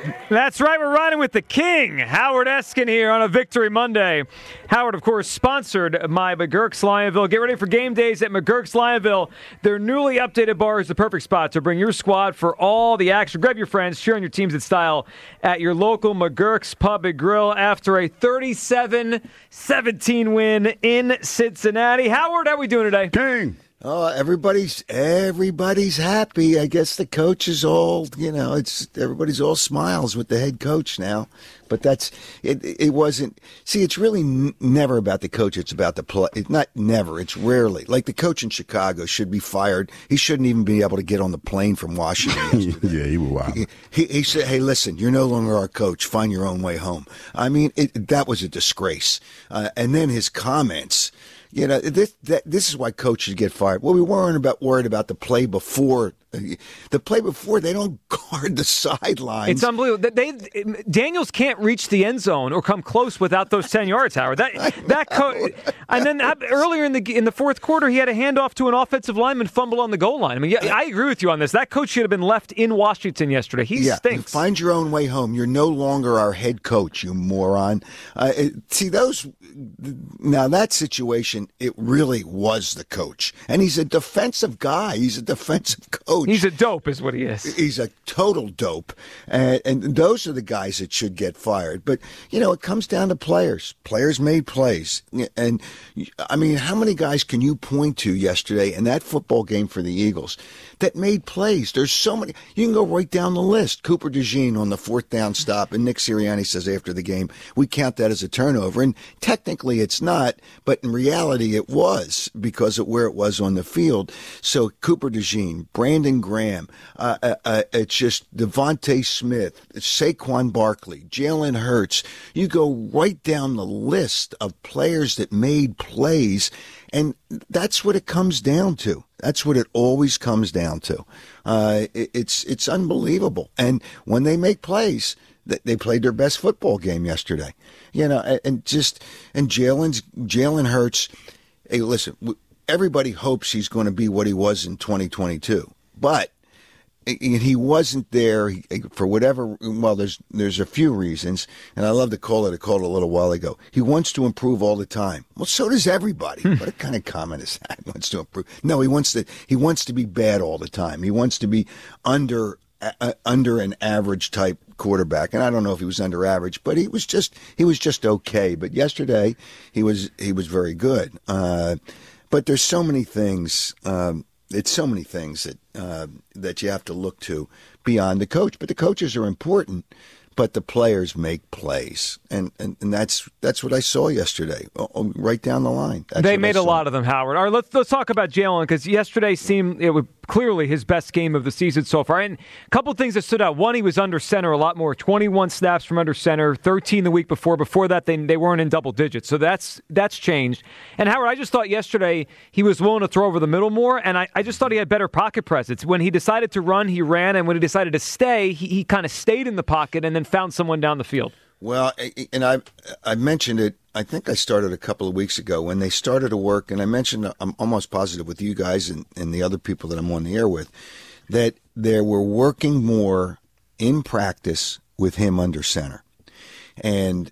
That's right, we're riding with the king, Howard Eskin, here on a Victory Monday. Howard, of course, sponsored by McGurk's Lionville. Get ready for game days at McGurk's Lionville. Their newly updated bar is the perfect spot to bring your squad for all the action. Grab your friends, cheer on your teams in style at your local McGurk's Pub and Grill after a 37-17 win in Cincinnati. Howard, how are we doing today? King. Oh, everybody's happy. I guess the coach is all, everybody's all smiles with the head coach now. But it wasn't. See, it's really never about the coach. It's about the play. It's not never. It's rarely. Like the coach in Chicago should be fired. He shouldn't even be able to get on the plane from Washington yesterday. Yeah, he was wild. He said, hey, listen, you're no longer our coach. Find your own way home. I mean, that was a disgrace. And then his comments. This is why coaches get fired. Well, we weren't worried about the play before. The play before, they don't guard the sidelines. It's unbelievable. Daniels can't reach the end zone or come close without those 10 yards, Howard. And then earlier in the fourth quarter, he had a handoff to an offensive lineman fumble on the goal line. I mean, I agree with you on this. That coach should have been left in Washington yesterday. He stinks. Find your own way home. You're no longer our head coach, you moron. Now that situation, it really was the coach. And he's a defensive guy. He's a defensive coach. He's a dope is what he is. He's a total dope. And those are the guys that should get fired. But, it comes down to players. Players made plays. And, I mean, how many guys can you point to yesterday in that football game for the Eagles that made plays? There's so many. You can go right down the list. Cooper DeJean on the fourth down stop. And Nick Sirianni says after the game, we count that as a turnover. And technically it's not, but in reality it was because of where it was on the field. So Cooper DeJean, Brandon Graham, it's just Devontae Smith, Saquon Barkley, Jalen Hurts. You go right down the list of players that made plays, and that's what it comes down to. That's what it always comes down to. It's unbelievable. And when they make plays, they played their best football game yesterday. And Jalen Hurts. Hey, listen, everybody hopes he's going to be what he was in 2022, but he wasn't there for whatever. Well, there's a few reasons, and I love to call it. I called it a little while ago. He wants to improve all the time. Well, so does everybody. What kind of comment is that? He wants to improve. No, he wants to be bad all the time. He wants to be under an average type quarterback, and I don't know if he was under average, but he was just okay. But yesterday he was very good. But there's so many things. It's so many things that you have to look to beyond the coach. But the coaches are important, but the players make plays, and that's what I saw yesterday, right down the line. They made a lot of them, Howard. All right, let's talk about Jalen, because yesterday seemed it was clearly his best game of the season so far. And a couple of things that stood out. One, he was under center a lot more, 21 snaps from under center, 13 the week before. Before that, they weren't in double digits, so that's changed. And Howard, I just thought yesterday he was willing to throw over the middle more, and I just thought he had better pocket presence. When he decided to run, he ran, and when he decided to stay, he kind of stayed in the pocket and then found someone down the field. Well, and I mentioned it, I think I started a couple of weeks ago when they started to work, and I mentioned, I'm almost positive with you guys and the other people that I'm on the air with, that they were working more in practice with him under center. And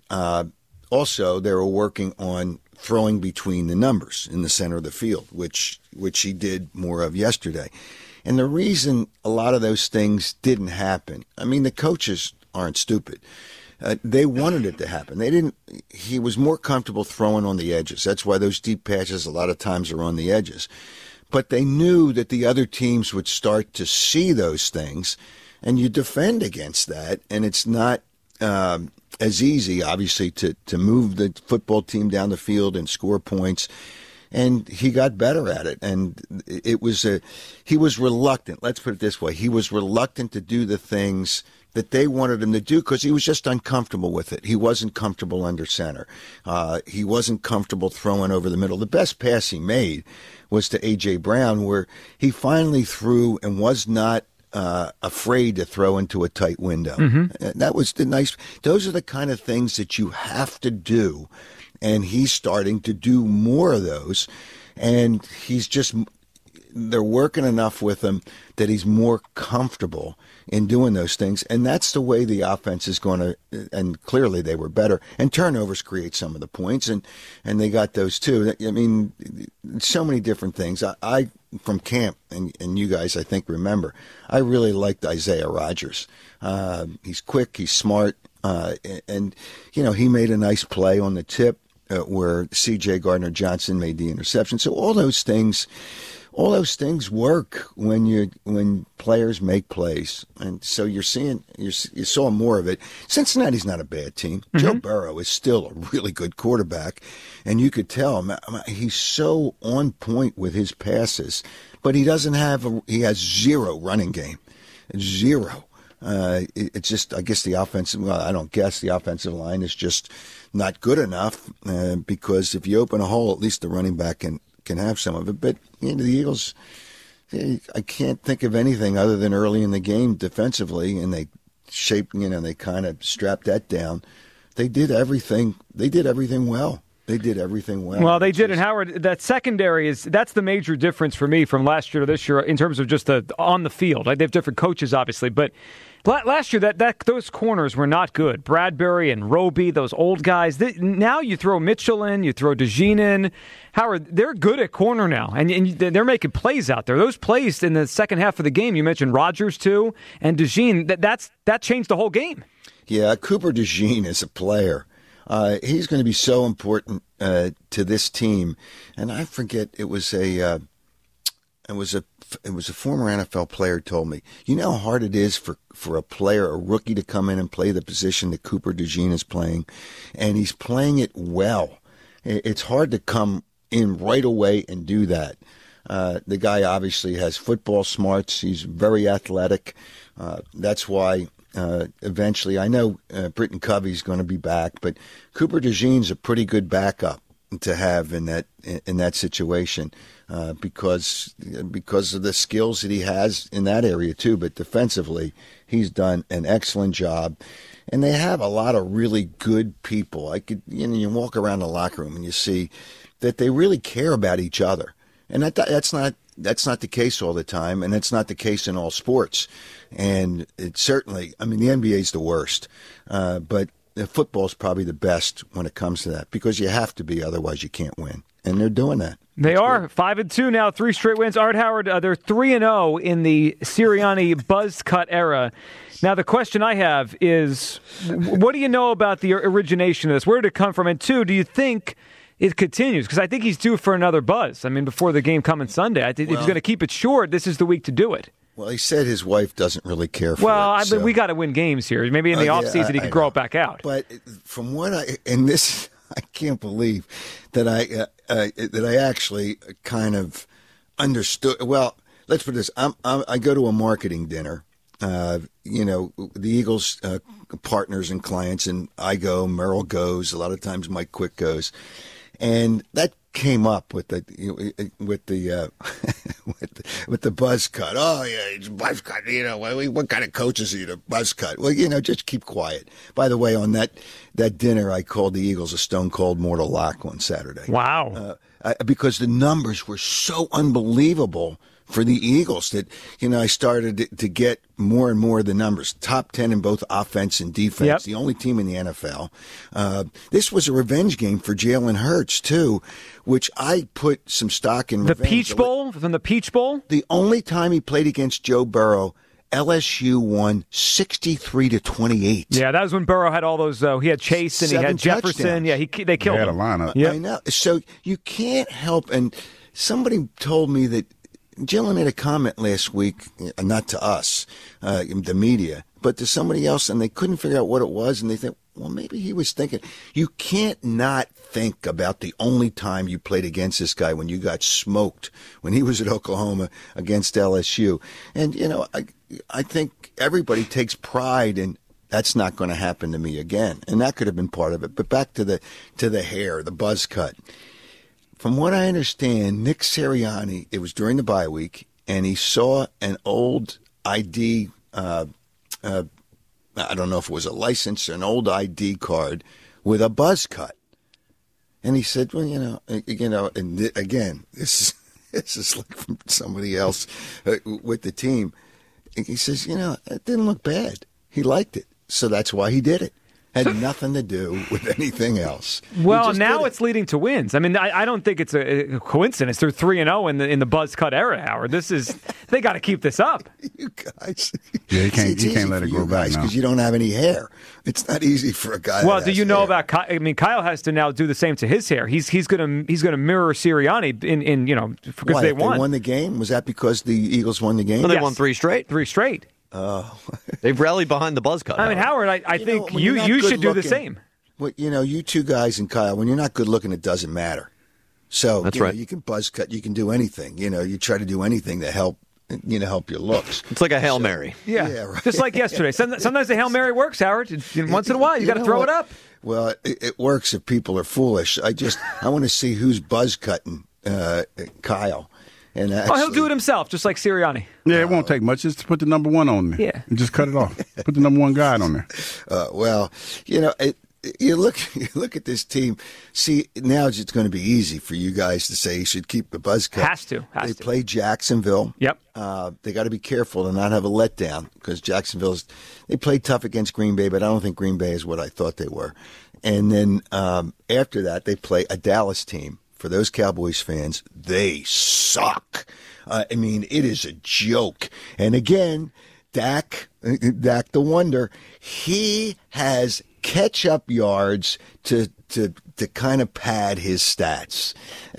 also they were working on throwing between the numbers in the center of the field, which he did more of yesterday. And the reason a lot of those things didn't happen, I mean, the coaches aren't stupid. They wanted it to happen. They didn't. He was more comfortable throwing on the edges. That's why those deep passes a lot of times are on the edges. But they knew that the other teams would start to see those things, and you defend against that. And it's not as easy, obviously, to move the football team down the field and score points. And he got better at it. And he was reluctant. Let's put it this way. He was reluctant to do the things that they wanted him to do because he was just uncomfortable with it. He wasn't comfortable under center. He wasn't comfortable throwing over the middle. The best pass he made was to A.J. Brown, where he finally threw and was not afraid to throw into a tight window. Mm-hmm. That was the nice. Those are the kind of things that you have to do, and he's starting to do more of those. And he's just they're working enough with him that he's more comfortable in doing those things, and that's the way the offense is going to. And clearly, they were better. And turnovers create some of the points, and they got those too. I mean, so many different things. I from camp, and you guys, I think, remember, I really liked Isaiah Rodgers. He's quick, he's smart, and he made a nice play on the tip where C.J. Gardner-Johnson made the interception. So all those things work when players make plays, and so you saw more of it. Cincinnati's not a bad team. Mm-hmm. Joe Burrow is still a really good quarterback, and you could tell he's so on point with his passes, but he has zero running game, zero. It's just, I guess the offensive line is just not good enough because if you open a hole, at least the running back can have some of it. But the Eagles, I can't think of anything other than early in the game defensively, and they they kind of strapped that down. They did everything. They did everything well. Well, they did. And Howard, that secondary that's the major difference for me from last year to this year in terms of just on the field. They have different coaches, obviously, but last year those corners were not good. Bradbury and Roby, those old guys. Now you throw Mitchell in, you throw DeJean in. Howard, they're good at corner now, and they're making plays out there. Those plays in the second half of the game, you mentioned Rodgers too, and DeJean. That changed the whole game. Yeah, Cooper DeJean is a player. He's going to be so important to this team, and I forget it was a former NFL player told me. You know how hard it is for a rookie to come in and play the position that Cooper DeJean is playing, and he's playing it well. It's hard to come in right away and do that. The guy obviously has football smarts. He's very athletic. That's why. Eventually, I know Britton Covey's going to be back, but Cooper DeJean's a pretty good backup to have in that situation because of the skills that he has in that area too. But defensively, he's done an excellent job, and they have a lot of really good people. You walk around the locker room and you see that they really care about each other, and that's not the case all the time, and it's not the case in all sports. And it's certainly, the NBA is the worst, but football is probably the best when it comes to that because you have to be, otherwise you can't win. And they're doing that. They are 5-2 now, 3 straight wins. Art Howard, they're 3-0 in the Sirianni buzz cut era. Now the question I have is, what do you know about the origination of this? Where did it come from? And 2, do you think it continues? Because I think he's due for another buzz. Before the game coming Sunday. If he's going to keep it short, this is the week to do it. Well, he said his wife doesn't really care for it. Well, we got to win games here. Maybe in the offseason he can grow it back out. But from what I can't believe that I actually kind of understood. Well, let's put this. I go to a marketing dinner. The Eagles partners and clients, and I go. Merrill goes. A lot of times Mike Quick goes, and that came up with the buzz cut. Oh yeah, it's buzz cut. What kind of coaches are you to buzz cut? Well, just keep quiet. By the way, on that dinner, I called the Eagles a stone cold mortal lock on Saturday. Wow! Because the numbers were so unbelievable for the Eagles that, I started to get more and more of the numbers. Top 10 in both offense and defense. Yep. The only team in the NFL. This was a revenge game for Jalen Hurts, too, which I put some stock in revenge. The Peach Bowl? From the Peach Bowl? The only time he played against Joe Burrow, LSU won 63-28. Yeah, that was when Burrow had all those. He had Chase and he had Jefferson. Touchdowns. Yeah, they killed him. Had a lineup. Yep. I know. So you can't help. And somebody told me that Jalen made a comment last week, not to us, the media, but to somebody else, and they couldn't figure out what it was, and they think, well, maybe he was thinking. You can't not think about the only time you played against this guy when you got smoked, when he was at Oklahoma against LSU. And, I think everybody takes pride in that's not going to happen to me again, and that could have been part of it. But back to the hair, the buzz cut. From what I understand, Nick Sirianni, it was during the bye week, and he saw an old ID, I don't know if it was a license or an old ID card with a buzz cut. And he said, well, and again, this this is like from somebody else with the team. He says, it didn't look bad. He liked it. So that's why he did it. Had nothing to do with anything else. Well, now it's leading to wins. I mean, I don't think it's a coincidence. They're 3-0 in the buzz cut era, Howard. They got to keep this up. You guys, yeah, you can't let it go back because you don't have any hair. It's not easy for a guy. Well, do you know about? Kyle has to now do the same to his hair. He's gonna mirror Sirianni in because they won. They won the game. Was that because the Eagles won the game? Well, they won 3 straight. 3 straight. Oh, they've rallied behind the buzz cut. I mean, Howard, I think you should do the same. Well, you two guys and Kyle, when you're not good looking, it doesn't matter. So that's right. You can buzz cut, you can do anything. You try to do anything to help your looks. It's like a Hail Mary. Yeah, right. Just like yesterday. Sometimes the Hail Mary works, Howard. Once in a while, you got to throw it up. Well, it works if people are foolish. I want to see who's buzz cutting Kyle. And actually, he'll do it himself, just like Sirianni. Yeah, it won't take much. Just to put the number 1 on there. Yeah. And just cut it off. Put the number 1 guy on there. Well, you look at this team. See, now it's going to be easy for you guys to say you should keep the buzz cut. Has to. They play Jacksonville. Yep. They got to be careful to not have a letdown because they played tough against Green Bay, but I don't think Green Bay is what I thought they were. And then after that, they play a Dallas team. For those Cowboys fans, they suck. It is a joke. And again, Dak the Wonder, he has catch-up yards to kind of pad his stats.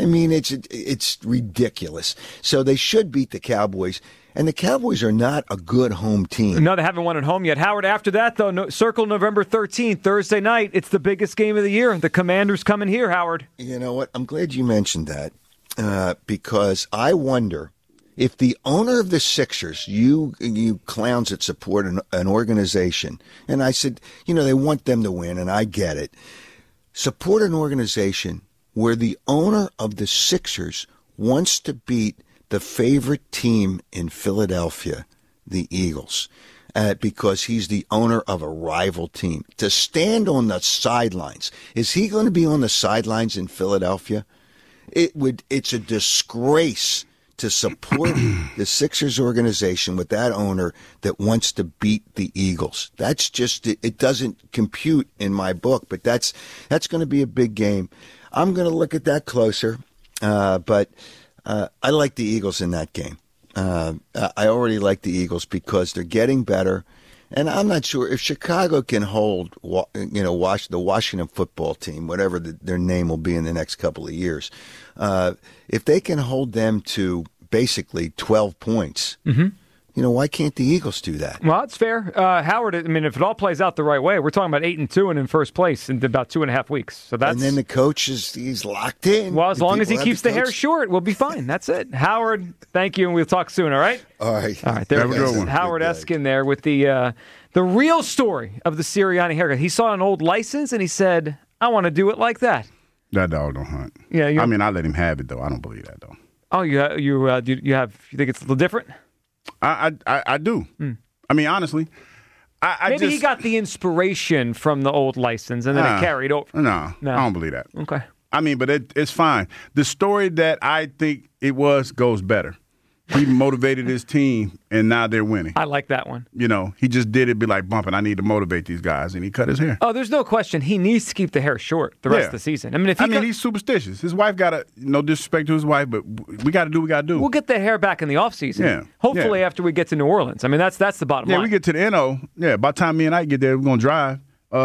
It's ridiculous. So they should beat the Cowboys. And the Cowboys are not a good home team. No, they haven't won at home yet. Howard, after that, though, circle November 13th, Thursday night. It's the biggest game of the year. The Commanders coming here, Howard. You know what? I'm glad you mentioned that because I wonder if the owner of the Sixers, you clowns that support an organization, and I said, they want them to win, and I get it. Support an organization where the owner of the Sixers wants to beat the favorite team in Philadelphia, the Eagles, because he's the owner of a rival team. To stand on the sidelines, is he going to be on the sidelines in Philadelphia? It's a disgrace to support the Sixers organization with that owner that wants to beat the Eagles. That's just it doesn't compute in my book, but that's going to be a big game. I'm going to look at that closer, but. I like the Eagles in that game. I already like the Eagles because they're getting better, and I'm not sure if Chicago can hold, the Washington football team, whatever their name will be in the next couple of years. If they can hold them to basically 12 points, why can't the Eagles do that? Well, it's fair. Howard, if it all plays out the right way, we're talking about 8-2 and in first place in about 2.5 weeks. So that's, and then the coach he's locked in. Well, as long as he keeps the hair short, we'll be fine. That's it. Howard, thank you, and we'll talk soon, all right? All right. There we go. Howard Eskin there with the real story of the Sirianni haircut. He saw an old license, and he said, I want to do it like that. That dog don't hunt. Yeah, I let him have it, though. I don't believe that, though. Oh, you think it's a little different? I do. Honestly, maybe he got the inspiration from the old license and then it carried over. No, I don't believe that. Okay. But it's fine. The story that I think it goes better. He motivated his team, and now they're winning. I like that one. He just did it, be like bumping. I need to motivate these guys, and he cut his hair. Oh, there's no question. He needs to keep the hair short the rest of the season. He's superstitious. His wife no disrespect to his wife, but we got to do what we got to do. We'll get the hair back in the offseason. Yeah. Hopefully after we get to New Orleans. That's the bottom line. Yeah, we get to the NO. Yeah, by the time me and I get there, we're going to drive.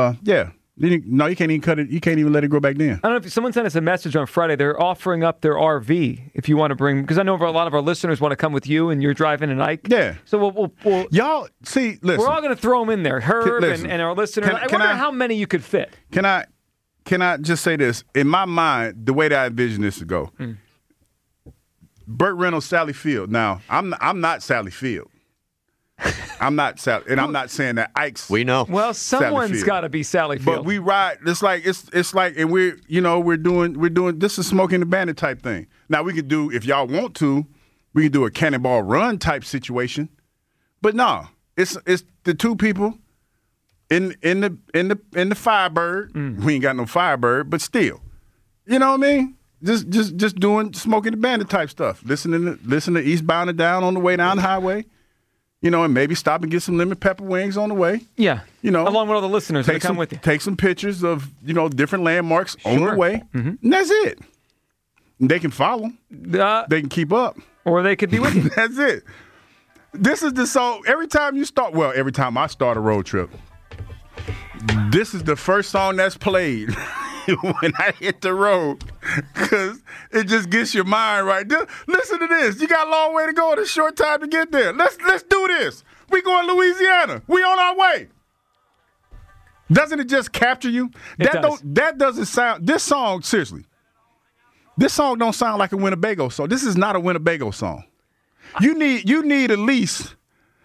No, you can't even cut it. You can't even let it grow back then. I don't know if someone sent us a message on Friday. They're offering up their RV if you want to bring, because I know a lot of our listeners want to come with you and you're driving an Ike. Yeah. So we'll y'all see. Listen, we're all going to throw them in there. Herb and our listeners. I wonder how many you could fit. Can I just say this? In my mind, the way that I envision this to go, Burt Reynolds, Sally Field. Now, I'm not Sally Field. I'm not Sally, and I'm not saying that Ike's. We know. Well, someone's got to be Sally Field. But we ride. It's like, and we're doing. This is Smoking the Bandit type thing. Now we could do, if y'all want to, we can do a Cannonball Run type situation. But no, it's the two people in the Firebird. We ain't got no Firebird, but still, you know what I mean. just doing Smoking the Bandit type stuff. Listen to Eastbound and Down on the way down the highway. And maybe stop and get some lemon pepper wings on the way. Yeah. Along with all the listeners that come with you. Take some pictures of, different landmarks on the way. Mm-hmm. And that's it. They can follow. They can keep up. Or they could be with you. That's it. This is the song. Every time I start a road trip, this is the first song that's played when I hit the road, because it just gets your mind right. Listen to this. You got a long way to go and a short time to get there. Let's do this. We going to Louisiana. We on our way. Doesn't it just capture you? That doesn't sound. This song, seriously. This song don't sound like a Winnebago song. This is not a Winnebago song. You need at least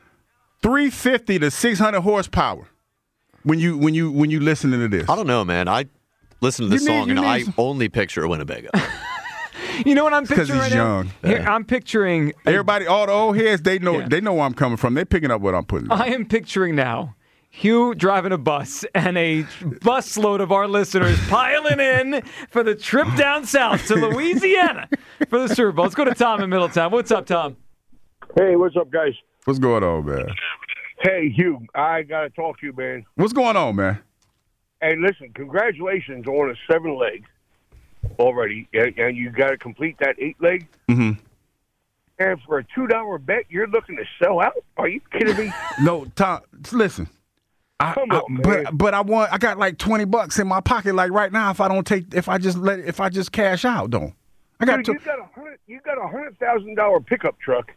350 to 600 horsepower when you listening to this. I don't know, man. I listen to this song and I only picture a Winnebago. You know what I'm picturing? Because he's young. Here, I'm picturing everybody. All the old heads, they know where I'm coming from. They're picking up what I'm putting. I am picturing now Hugh driving a bus and a busload of our listeners piling in for the trip down south to Louisiana for the Super Bowl. Let's go to Tom in Middletown. What's up, Tom? Hey, what's up, guys? What's going on, man? Hey, Hugh, I got to talk to you, man. What's going on, man? Hey, listen, congratulations on a 7-leg already, and you got to complete that 8-leg. Mm-hmm. And for a $2 bet, you're looking to sell out? Are you kidding me? No, Tom, listen. Come on, man. But I got like $20 in my pocket like right now if I just cash out, though. Dude, you got a $100,000 pickup truck,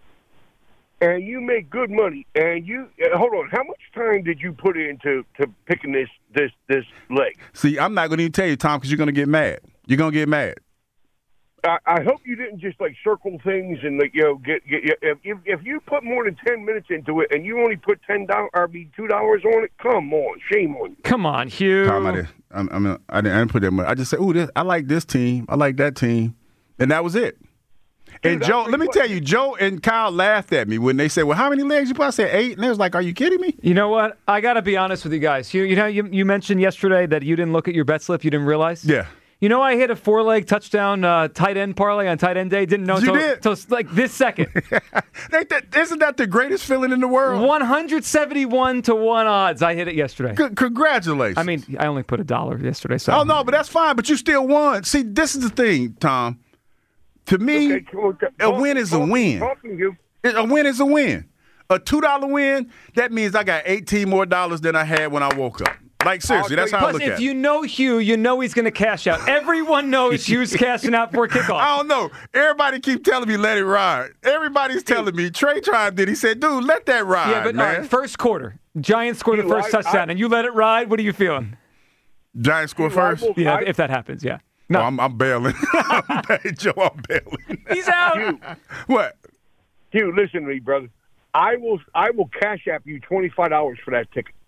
and you make good money. And you hold on, how much time did you put into picking this leg? See, I'm not going to even tell you, Tom, because you're going to get mad. You're going to get mad. I hope you didn't just circle things and get if you put more than 10 minutes into it and you only put $2 on it, come on, shame on you. Come on, Hugh. Tom, I didn't put that much. I just said, I like this team, I like that team, and that was it. And Joe, let me tell you, Joe and Kyle laughed at me when they said, "Well, how many legs you put?" I said 8, and they was like, "Are you kidding me?" You know what? I got to be honest with you guys. You mentioned yesterday that you didn't look at your bet slip. You didn't realize. Yeah. You know, I hit a 4-leg touchdown tight end parlay on tight end day. Didn't know until like this second. Isn't that the greatest feeling in the world? 171 to 1 odds. I hit it yesterday. Congratulations. I mean, I only put $1 yesterday. So. Oh, no, but that's fine. But you still won. See, this is the thing, Tom. To me, a win is a win. A win is a win. A $2 win, that means I got $18 more than I had when I woke up. Like, seriously, that's how I look at it. Plus, if you know Hugh, you know he's going to cash out. Everyone knows Hugh's cashing out before kickoff. I don't know. Everybody keep telling me let it ride. Everybody's telling me. Trey tried it. He said, dude, let that ride, yeah, but man. All right, first quarter. Giants score the first touchdown, and you let it ride. What are you feeling? Giants score first? Yeah, if that happens, yeah. No. Oh, I'm bailing. Joe, I'm bailing. He's out. Hugh, what? Hugh, listen to me, brother. I will cash app you $25 for that ticket.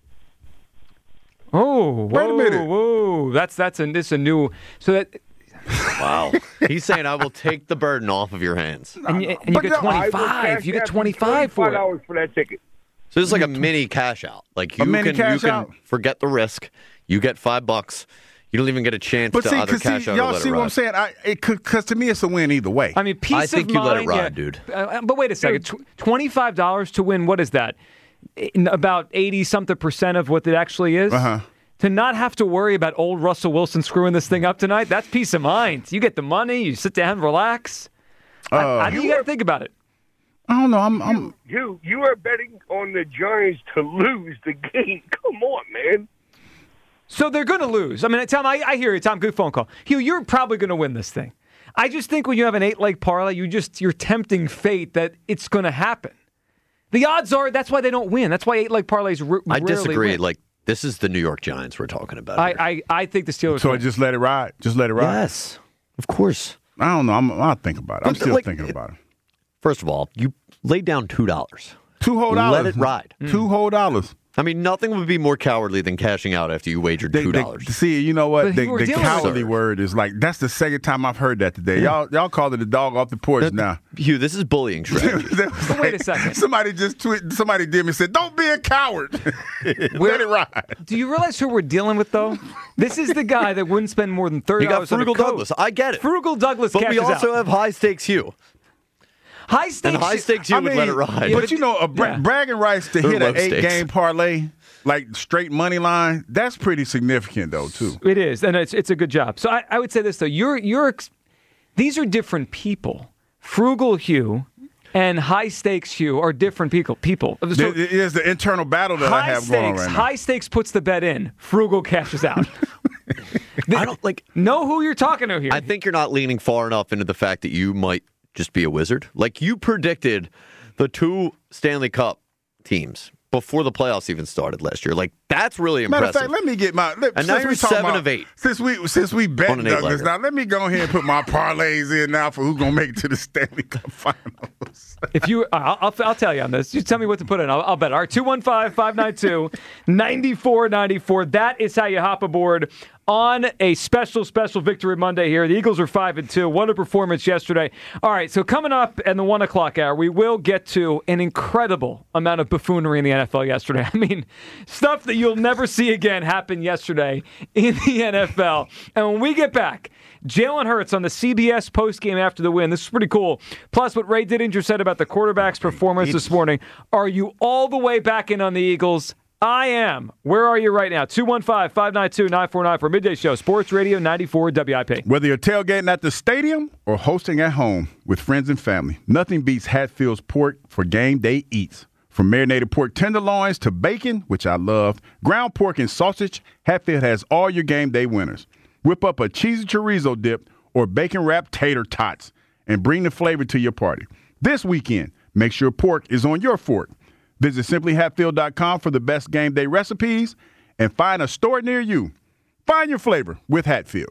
Oh, wait a minute. Whoa, that's a new. So that. Wow. He's saying I will take the burden off of your hands. And you get 25. You get 25 for it. $25 for that ticket. So it's like a mini cash out. Like you can forget the risk. You get $5. You don't even get a chance to either cash out or y'all let see it what ride. I'm saying? Because to me, it's a win either way. I mean, peace of mind. I think you let it ride, dude. But wait a second. $25 to win, what is that? About 80-something% of what it actually is? Uh-huh. To not have to worry about old Russell Wilson screwing this thing up tonight, that's peace of mind. You get the money, you sit down, relax. I think you got to think about it. I don't know. You are betting on the Giants to lose the game. Come on, man. So they're going to lose. I mean, Tom, I hear you. Tom, good phone call. Hugh, you're probably going to win this thing. I just think when you have an 8-leg parlay, you're tempting fate that it's going to happen. The odds are that's why they don't win. That's why 8-leg parlays rarely I disagree. Win. Like, this is the New York Giants we're talking about. I think the Steelers. So win. just let it ride. Just let it ride. Yes, of course. I don't know. I'll think about it. I'm still thinking about it. First of all, you laid down $2. $2 whole dollars. Let it ride. $2 whole dollars. I mean, nothing would be more cowardly than cashing out after you wagered $2. See, you know what? The cowardly word is like, that's the second time I've heard that today. Y'all call it a dog off the porch now. Hugh, this is bullying strategy. Like, wait a second. Somebody just tweeted, somebody did me and said, don't be a coward. Let it ride. Do you realize who we're dealing with, though? This is the guy that wouldn't spend more than $30 You got Frugal Douglas. I get it. Frugal Douglas but cashes we also out. have high stakes Hugh. High stakes. And high stakes Hugh would let it ride. But you know, bragging rights to hit an 8-game parlay, like straight money line, that's pretty significant, though, too. It is, and it's a good job. So I would say this, though. These are different people. Frugal Hugh and high stakes Hugh are different people. So, it is the internal battle that I have going on right now. High stakes puts the bet in. Frugal cashes out. I don't know who you're talking to here. I think you're not leaning far enough into the fact that you might just be a wizard. Like, you predicted the 2 Stanley Cup teams before the playoffs even started last year. Like, that's really impressive. Matter of fact, let me get my. And now you're 7 of 8. Since we bet Douglas, now let me go ahead and put my parlays in now for who's gonna make it to the Stanley Cup Finals. If you, I'll tell you on this. You tell me what to put in. I'll bet. All right, 215-592-9494. That is how you hop aboard on a special Victory Monday here. The Eagles are 5-2. What a performance yesterday. All right, so coming up in the 1 o'clock hour, we will get to an incredible amount of buffoonery in the NFL yesterday. I mean, stuff that you'll never see again happened yesterday in the NFL. And when we get back, Jalen Hurts on the CBS postgame after the win. This is pretty cool. Plus, what Ray Didinger said about the quarterback's performance this morning. Are you all the way back in on the Eagles? I am. Where are you right now? 215-592-9494 for Midday Show, Sports Radio 94 WIP. Whether you're tailgating at the stadium or hosting at home with friends and family, nothing beats Hatfield's pork for game day eats. From marinated pork tenderloins to bacon, which I love, ground pork and sausage, Hatfield has all your game day winners. Whip up a cheesy chorizo dip or bacon-wrapped tater tots and bring the flavor to your party. This weekend, make sure pork is on your fork. Visit simplyhatfield.com for the best game day recipes and find a store near you. Find your flavor with Hatfield.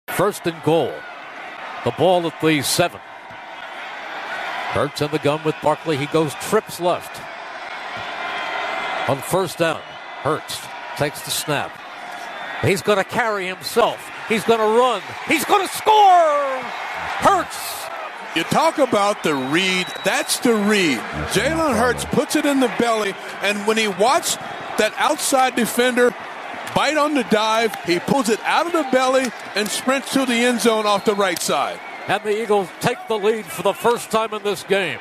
First and goal. The ball at the 7. Hurts in the gun with Barkley. He goes trips left. On first down, Hurts takes the snap. He's going to carry himself. He's going to run. He's going to score! Hurts! You talk about the read. That's the read. Jalen Hurts puts it in the belly, and when he watched that outside defender bite on the dive, he pulls it out of the belly and sprints to the end zone off the right side. And the Eagles take the lead for the first time in this game.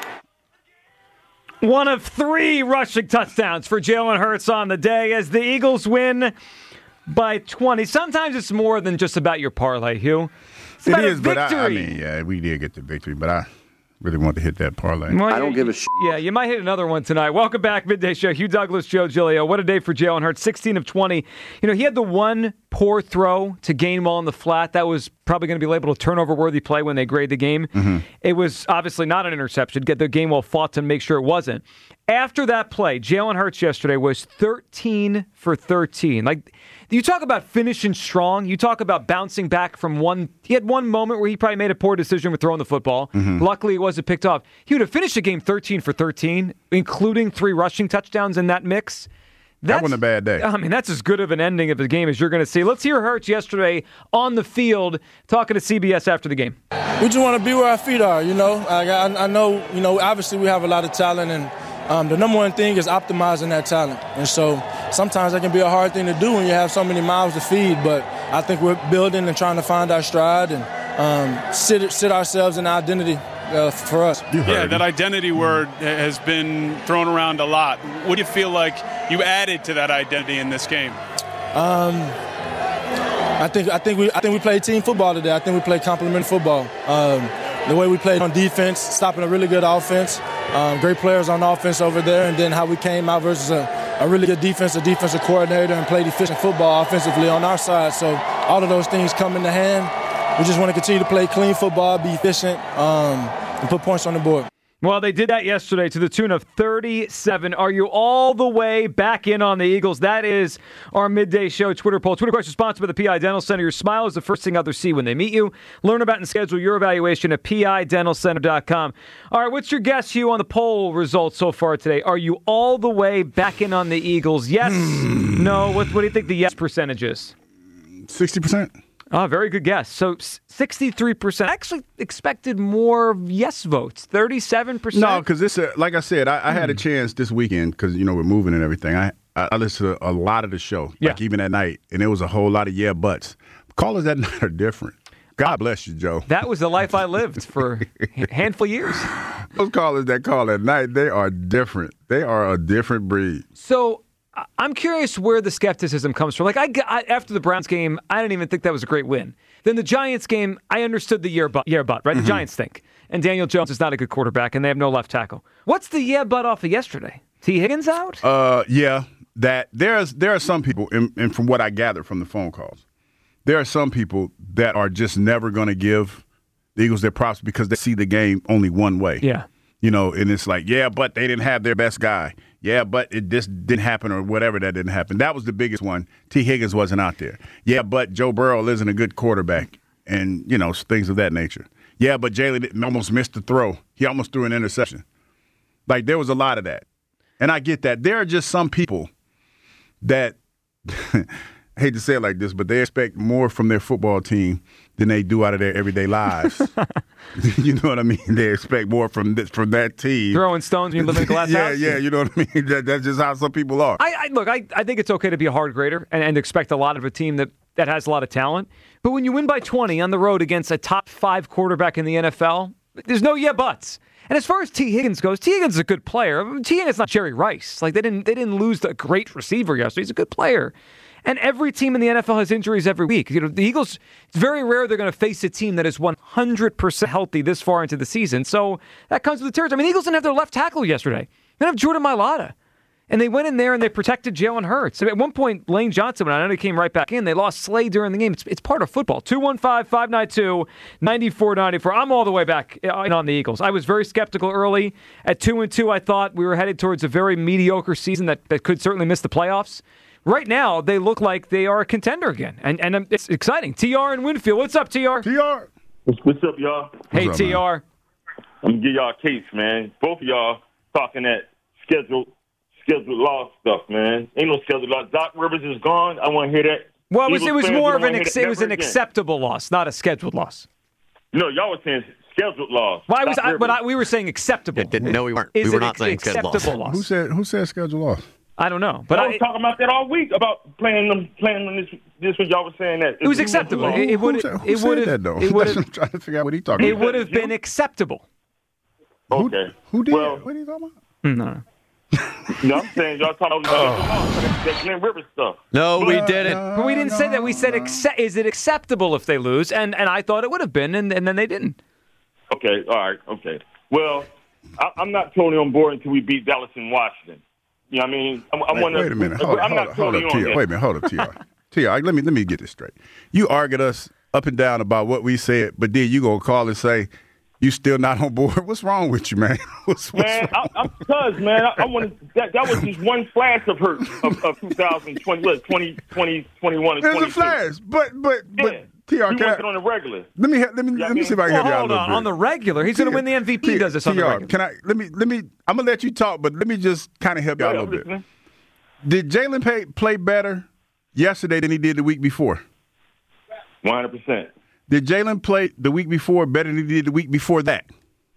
One of 3 rushing touchdowns for Jalen Hurts on the day as the Eagles win by 20. Sometimes it's more than just about your parlay, Hugh. It's about It is, a but victory. yeah, we did get the victory, but I really want to hit that parlay. Well, I don't give a shit. Yeah, you might hit another one tonight. Welcome back, Midday Show. Hugh Douglas, Joe Giglio. What a day for Jalen Hurts. 16 of 20. You know, he had the one poor throw to Gainwell in the flat. That was probably going to be labeled a turnover-worthy play when they grade the game. Mm-hmm. It was obviously not an interception. The Gainwell fought to make sure it wasn't. After that play, Jalen Hurts yesterday was 13 for 13. Like, you talk about finishing strong. You talk about bouncing back from one. He had one moment where he probably made a poor decision with throwing the football. Mm-hmm. Luckily, it wasn't picked off. He would have finished the game 13 for 13, including 3 rushing touchdowns in that mix. That wasn't a bad day. I mean, that's as good of an ending of the game as you're going to see. Let's hear Hurts yesterday on the field talking to CBS after the game. We just want to be where our feet are, you know. I know, you know, obviously we have a lot of talent, and the number one thing is optimizing that talent. And so sometimes that can be a hard thing to do when you have so many mouths to feed, but I think we're building and trying to find our stride and sit ourselves in identity for us. Yeah, that identity word has been thrown around a lot. What do you feel like you added to that identity in this game? I think we played team football today. I think we played complementary football. The way we played on defense, stopping a really good offense, great players on offense over there, and then how we came out versus a really good defensive coordinator and played efficient football offensively on our side. So all of those things come into hand. We just want to continue to play clean football, be efficient, and put points on the board. Well, they did that yesterday to the tune of 37. Are you all the way back in on the Eagles? That is our midday show Twitter poll. Twitter question sponsored by the PI Dental Center. Your smile is the first thing others see when they meet you. Learn about and schedule your evaluation at PIDentalCenter.com. All right, what's your guess, Hugh, on the poll results so far today? Are you all the way back in on the Eagles? Yes? No? What do you think the yes percentage is? 60%. Oh, very good guess. So 63%. I actually expected more yes votes. 37%. No, because this, like I said, I had a chance this weekend because, you know, we're moving and everything. I listened to a lot of the show, like even at night, and there was a whole lot of yeah buts. Callers that night are different. God bless you, Joe. That was the life I lived for a handful of years. Those callers that call at night, they are different. They are a different breed. So I'm curious where the skepticism comes from. Like, I after the Browns game, I didn't even think that was a great win. Then the Giants game, I understood the yeah but, right? The Giants think. And Daniel Jones is not a good quarterback, and they have no left tackle. What's the yeah but off of yesterday? T. Higgins out? Yeah. That there are some people, and from what I gathered from the phone calls, there are some people that are just never going to give the Eagles their props because they see the game only one way. Yeah. You know, and it's like, yeah, but they didn't have their best guy. Yeah, but this didn't happen or whatever that didn't happen. That was the biggest one. T. Higgins wasn't out there. Yeah, but Joe Burrow isn't a good quarterback and, you know, things of that nature. Yeah, but Jalen almost missed the throw. He almost threw an interception. Like, there was a lot of that. And I get that. There are just some people that, I hate to say it like this, but they expect more from their football team than they do out of their everyday lives. You know what I mean? They expect more from that team. Throwing stones when you live in a glass house? Yeah, you know what I mean? That's just how some people are. I think it's okay to be a hard grader and expect a lot of a team that has a lot of talent. But when you win by 20 on the road against a top 5 quarterback in the NFL, there's no yeah buts. And as far as T. Higgins goes, T. Higgins is a good player. T. Higgins is not Jerry Rice. Like, they didn't lose a great receiver yesterday. He's a good player. And every team in the NFL has injuries every week. You know, the Eagles, it's very rare they're going to face a team that is 100% healthy this far into the season. So that comes with the territory. I mean, the Eagles didn't have their left tackle yesterday. They didn't have Jordan Mailata. And they went in there and they protected Jalen Hurts. I mean, at one point, Lane Johnson, when I know he came right back in, they lost Slade during the game. It's part of football. 215-592-9494. I'm all the way back in on the Eagles. I was very skeptical early. At 2-2, I thought we were headed towards a very mediocre season that could certainly miss the playoffs. right now they look like they are a contender again, and it's exciting. TR and Winfield, what's up, TR? TR. What's up, y'all? Hey, What's up, TR. man? I'm gonna give y'all a case, man. Both of y'all talking that scheduled loss stuff, man. Ain't no scheduled loss. Doc Rivers is gone. I want to hear that. Well, it Eagles was fans, more you of don't an wanna hear that it was an never again. acceptable loss, not a scheduled loss. No, y'all were saying scheduled loss. Well, Doc Rivers. we were saying acceptable. No, we weren't. Is We were it not saying scheduled loss. acceptable loss? Who said schedule loss? I don't know, but I was talking about that all week about playing them this when y'all was saying that. it was acceptable. It would Who said that though? It would That's what I'm trying to figure out what he talking it about. would have been acceptable. Okay. Who did? Well, What are you talking about? No. no, I'm saying y'all talking about that Glenn Rivers stuff. No, we didn't. But we didn't say that. We said, is it acceptable if they lose? And I thought it would have been, and then they didn't. Okay, all right, okay. Well, I'm not totally on board until we beat Dallas and Washington. You know what I mean? Wait a minute. Hold up, TR. Wait a minute. Hold up, TR. TR, let me get this straight. You argued us up and down about what we said, but then you gonna call and say you still not on board. What's wrong with you, man? Man, I'm because, man, I want that was just one flash of hurt of 2020, 2021, and There's 22. a flash, but Yeah. TR, We can want it on the regular. let me see if I can help you out a Hold little on. bit. On the regular, he's going to win the MVP. He does this on the TR, regular. can I let me? I'm gonna let you talk, but let me just kind of help you out a little bit. Listening. Did Jalen play better yesterday than he did the week before? 100%. Did Jalen play the week before better than he did the week before that?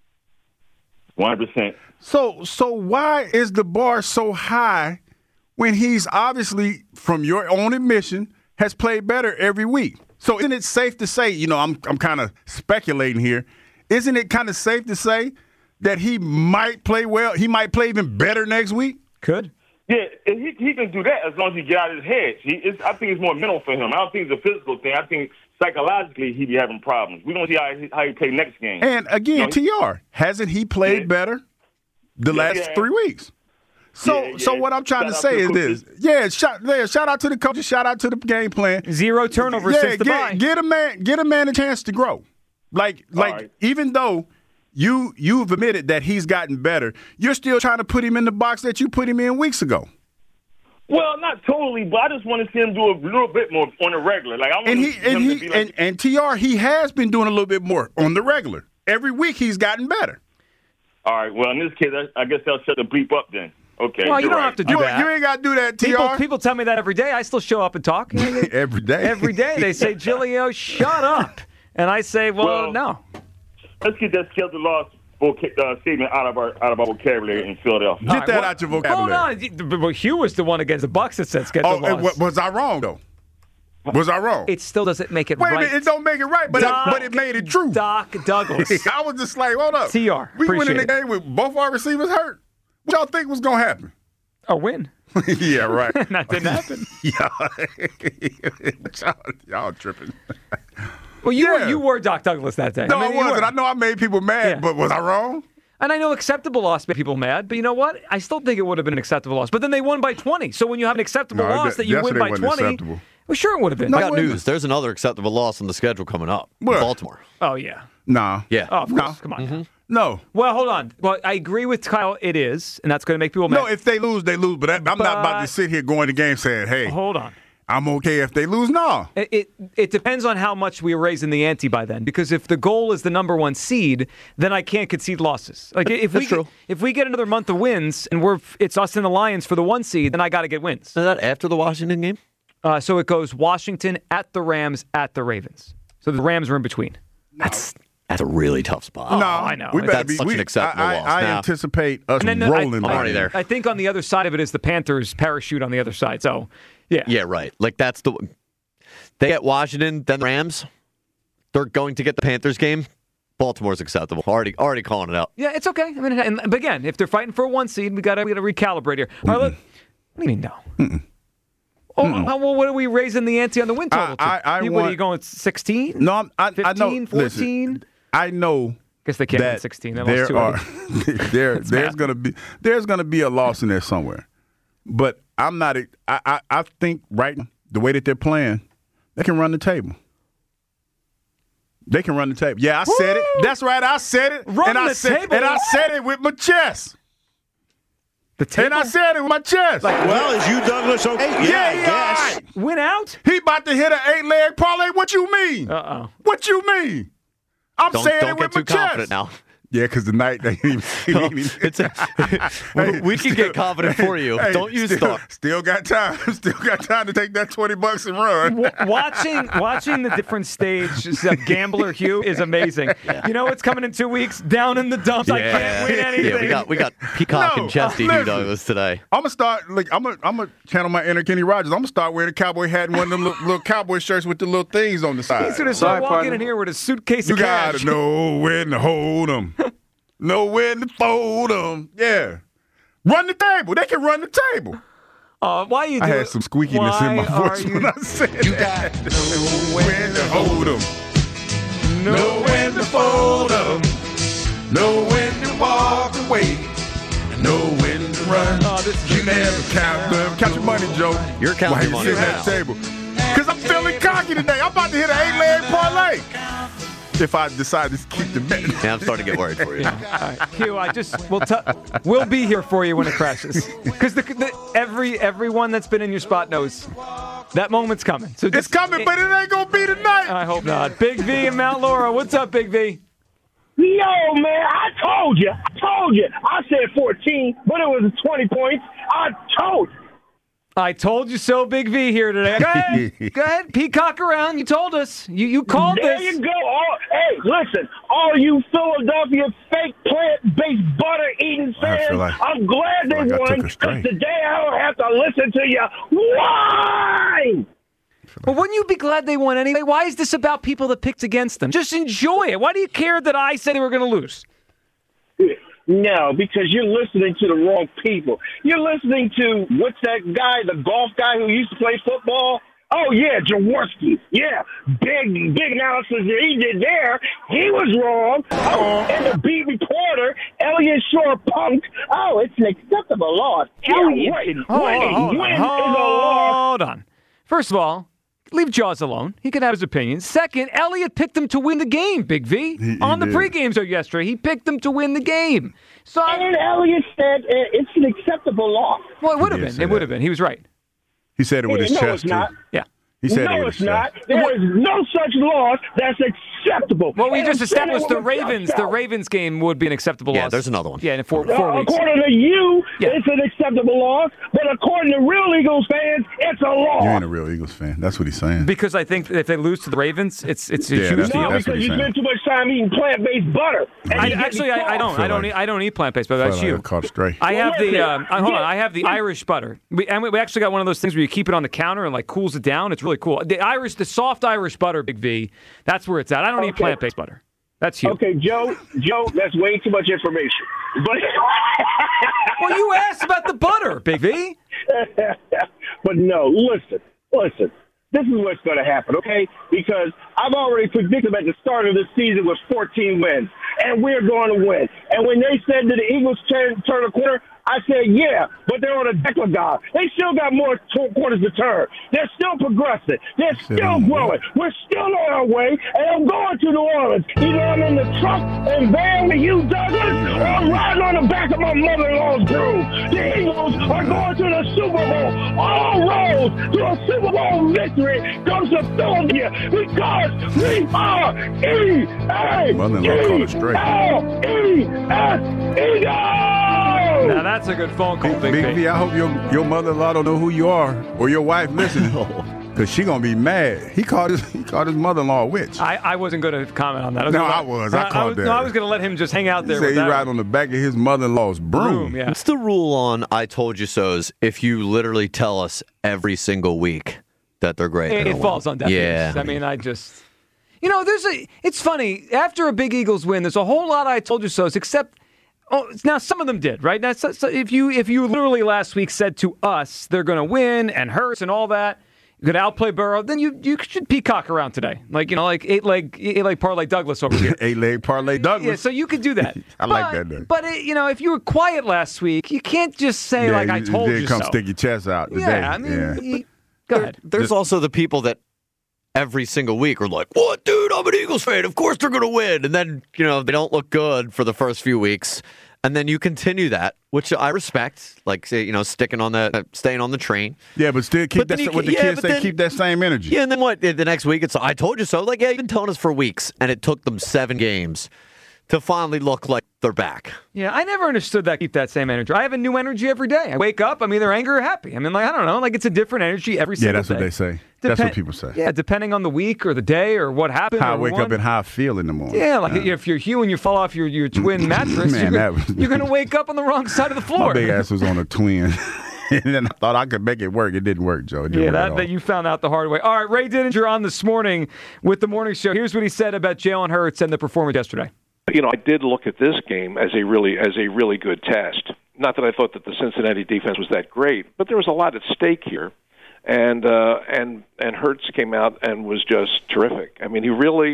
100%. So why is the bar so high when he's obviously, from your own admission, has played better every week? So isn't it safe to say, I'm kind of speculating here, isn't it kind of safe to say that he might play well, he might play even better next week? Could. Yeah, he can do that as long as he get out of his head. I think it's more mental for him. I don't think it's a physical thing. I think psychologically he be having problems. We don't see how he play next game. And again, TR, hasn't he played better the last 3 weeks? So what I'm trying to say is this. Shout out to the coaches, shout out to the game plan. 0 turnovers since the bye. Get a man a chance to grow. Like right. Even though you've admitted that he's gotten better, you're still trying to put him in the box that you put him in weeks ago. Well, not totally, but I just want to see him do a little bit more on the regular. Like I want him to be like, and TR, he has been doing a little bit more on the regular. Every week he's gotten better. all right, well, in this case, I guess I'll shut the bleep up then. Okay. Well, you don't right. have to do that. You ain't got to do that, TR. People tell me that every day. I still show up and talk. Every day. Every day. They say, Giglio, shut up. And I say, well, no. Let's get that scheduled loss statement out of our vocabulary in Philadelphia. Get that out your vocabulary. Hold on. But Hugh was the one against the Bucks that said scheduled loss. Was I wrong, though? Was I wrong? It still doesn't make it Wait right. a minute, it don't make it right, but it made it true. Doc Douglas. I was just like, hold up. TR, We went in the appreciate game with both our receivers hurt. What y'all think was going to happen? A win. Yeah, right. That didn't happen. Y'all tripping. Well, you were Doc Douglas that day. No, I you wasn't. were. I know I made people mad, Yeah. but was I wrong? And I know acceptable loss made people mad, but you know what? I still think it would have been an acceptable loss. But then they won by 20. So when you have an acceptable loss that you win by 20, acceptable. well, sure it would have been. I got news. There's another acceptable loss on the schedule coming up. Where? Baltimore. Oh, yeah. Nah. Yeah. Oh, of No. course. Come on. No. Well, hold on. Well, I agree with Kyle. It is, and that's going to make people mad. No, if they lose, they lose. But I'm not about to sit here going to game saying, hey, Hold on. I'm okay if they lose. No. It depends on how much we are raising the ante by then. Because if the goal is the number one seed, then I can't concede losses. Like if we get another month of wins and it's us and the Lions for the 1 seed, then I got to get wins. Is that after the Washington game? So it goes Washington at the Rams at the Ravens. So the Rams are in between. That's a really tough spot. No, I know. We better That's be. such an acceptable loss. I Now- anticipate us And then rolling. I, already there. I think on the other side of it is the Panthers parachute on the other side. So, yeah. Yeah, right. Like that's they get Washington, then the Rams. They're going to get the Panthers game. Baltimore's acceptable. Already calling it out. Yeah, it's okay. I mean, but again, if they're fighting for a 1 seed, we got to recalibrate here. All right, what do you mean no? Well, what are we raising the ante on the win total to? I What are want- you going 16? No, I 15, know. 14? Listen, I know. Guess they can't win that 16. They lost there 2 there's gonna be a loss in there somewhere, but I'm not. I think right now, the way that they're playing, they can run the table. They can run the table. Yeah, I said it. That's right. I said it. Run and I the said, table? And I said it with my chest. The table? And I said it with my chest. Well, is you, Douglas, okay? Yeah, I guess. all right. Went out? He about to hit an 8-leg parlay. What you mean? Uh-oh. What you mean? I'm saying Don't it get with too my chest. confident now. Yeah, because the night they We can get confident for you. Don't use thought. Still got time. Still got time to take that $20 and run. Watching the different stages of Gambler Hugh is amazing. You know what's coming in 2 weeks? Down in the dumps. I can't win anything. Yeah, we got Peacock and Chesty Hugh listen. Douglas today. I'm gonna start. I'm gonna channel my inner Kenny Rogers. I'm gonna start wearing a cowboy hat and one of them little cowboy shirts with the little things on the side. He's gonna start walking in here with a suitcase You of cash. gotta know when to hold them. Know when to fold them. Yeah. Run the table. They can run the table. Why you do I had some squeakiness in my voice when I said You that. got to know when to hold them. Know when to fold them. Know when to walk away. Know when to run. You never count your money, Joe. You're counting While money you sit now. at that table. Because I'm feeling cocky today. I'm about to hit an 8-leg parlay. If I decide to keep the bet. Yeah, I'm starting to get worried for you. All right, Hugh, we'll be here for you when it crashes. Because everyone that's been in your spot knows that moment's coming. So It's coming, but it ain't gonna be tonight. I hope not. Big V in Mount Laura. What's up, Big V? Yo, man, I told you. I said 14, but it was 20 points. I told you so, Big V here today. Go ahead. Peacock around. You told us. You called There this. you go. Hey, listen, all you Philadelphia fake plant-based butter-eating fans, I'm glad they won, because today I don't have to listen to you whine. Well, wouldn't you be glad they won anyway? Why is this about people that picked against them? Just enjoy it. Why do you care that I said they were going to lose? No, because you're listening to the wrong people. You're listening to, what's that guy, the golf guy who used to play football? Oh, yeah, Jaworski. Yeah, big analysis that he did there. He was wrong. Oh, and the beat reporter, Elliot Shore Punk. Oh, it's an acceptable loss. Elliot can win is a loss. Hold on. First of all, leave Jaws alone. He can have his opinion. Second, Elliott picked them to win the game, Big V. On the pregame show yesterday, he picked them to win the game. So and Elliott said it's an acceptable loss. Well, it would have been. It would have been. He was right. He said it with his no, chest, it's not. too. Yeah. He said no, it with it's his not. chest. There is no such loss that's acceptable. Well, we And just I'm saying established it the with Ravens. The Ravens game would be an acceptable loss. Yeah, there's another one. Yeah, in 4 weeks. According to you, it's an acceptable loss, but according to real Eagles fans, it's a loss. You ain't a real Eagles fan. That's what he's saying. Because I think if they lose to the Ravens, it's a Yeah, huge that's deal. what- No, that's because he's you saying. spend too much time eating plant-based butter. I don't eat plant-based butter. That's Felt like you. I caught a stray. I have Well, the listen, I have the Irish butter. We actually got one of those things where you keep it on the counter and like cools it down. It's really cool. The soft Irish butter, Big V. That's where it's at. I don't eat plant-based butter. That's huge. Okay, Joe, that's way too much information. But Well, you asked about the butter, Big V. but no, listen. This is what's going to happen, okay? Because I've already predicted at the start of this season with 14 wins, and we're going to win. And when they said that the Eagles turn a corner, I said, yeah, but they're on a declagon. They still got more quarters to turn. They're still progressing. They're still growing. We're still on our way, and I'm going to New Orleans. Either I'm in the truck and van with you, Douglas, or I'm riding on the back of my mother-in-law's broom. The Eagles are going to the Super Bowl. All roads to a Super Bowl victory comes to Philadelphia because we are Mother-in-law called it straight. E-A-L-E-S Eagles! Now that's a good phone call, Big Big V. V, I hope your mother-in-law don't know who you are or your wife listening. Because she going to be mad. He called his mother-in-law a witch. I wasn't going to comment on that. I was called that. No, I was going to let him just hang out there. He said with he that ride on the back of his mother-in-law's broom. Yeah. What's the rule on I told you so's if you literally tell us every single week that they're great? It falls on deaf ears. I mean, it's funny. After a big Eagles win, there's a whole lot of I told you so's, except now some of them did, right? Now, so if you literally last week said to us they're going to win and Hurts and all that, going to outplay Burrow, then you should peacock around today, like eight leg parlay Douglas over here. 8-leg parlay Douglas. Yeah, so you could do that. like that. Though. But if you were quiet last week, you can't just say I told you so. Come stick your chest out today. Yeah, I mean, go ahead. There's also the people that every single week are like, "What, dude? I'm an Eagles fan. Of course they're going to win." And then they don't look good for the first few weeks, and then you continue that, which I respect, like say, staying on the train. Yeah, but still keep But then that. What the kids say, keep that same energy. Yeah, and then what? The next week, it's I told you so. Like, yeah, you've been telling us for weeks, and it took them 7 games to finally look like they're back. Yeah, I never understood that. Keep that same energy. I have a new energy every day. I wake up, I'm either angry or happy. I mean, I don't know. It's a different energy every single day. Yeah, that's what they say. That's what people say. Yeah, depending on the week or the day or what happened. How I wake up and how I feel in the morning. Yeah, if you're Hugh and you fall off your twin mattress, you're going to wake up on the wrong side of the floor. My big ass was on a twin. And then I thought I could make it work. It didn't work, Joe. That you found out the hard way. All right, Ray Didinger on this morning with the morning show. Here's what he said about Jalen Hurts and the performance yesterday. I did look at this game as a really good test. Not that I thought that the Cincinnati defense was that great, but there was a lot at stake here, and Hurts came out and was just terrific. I mean,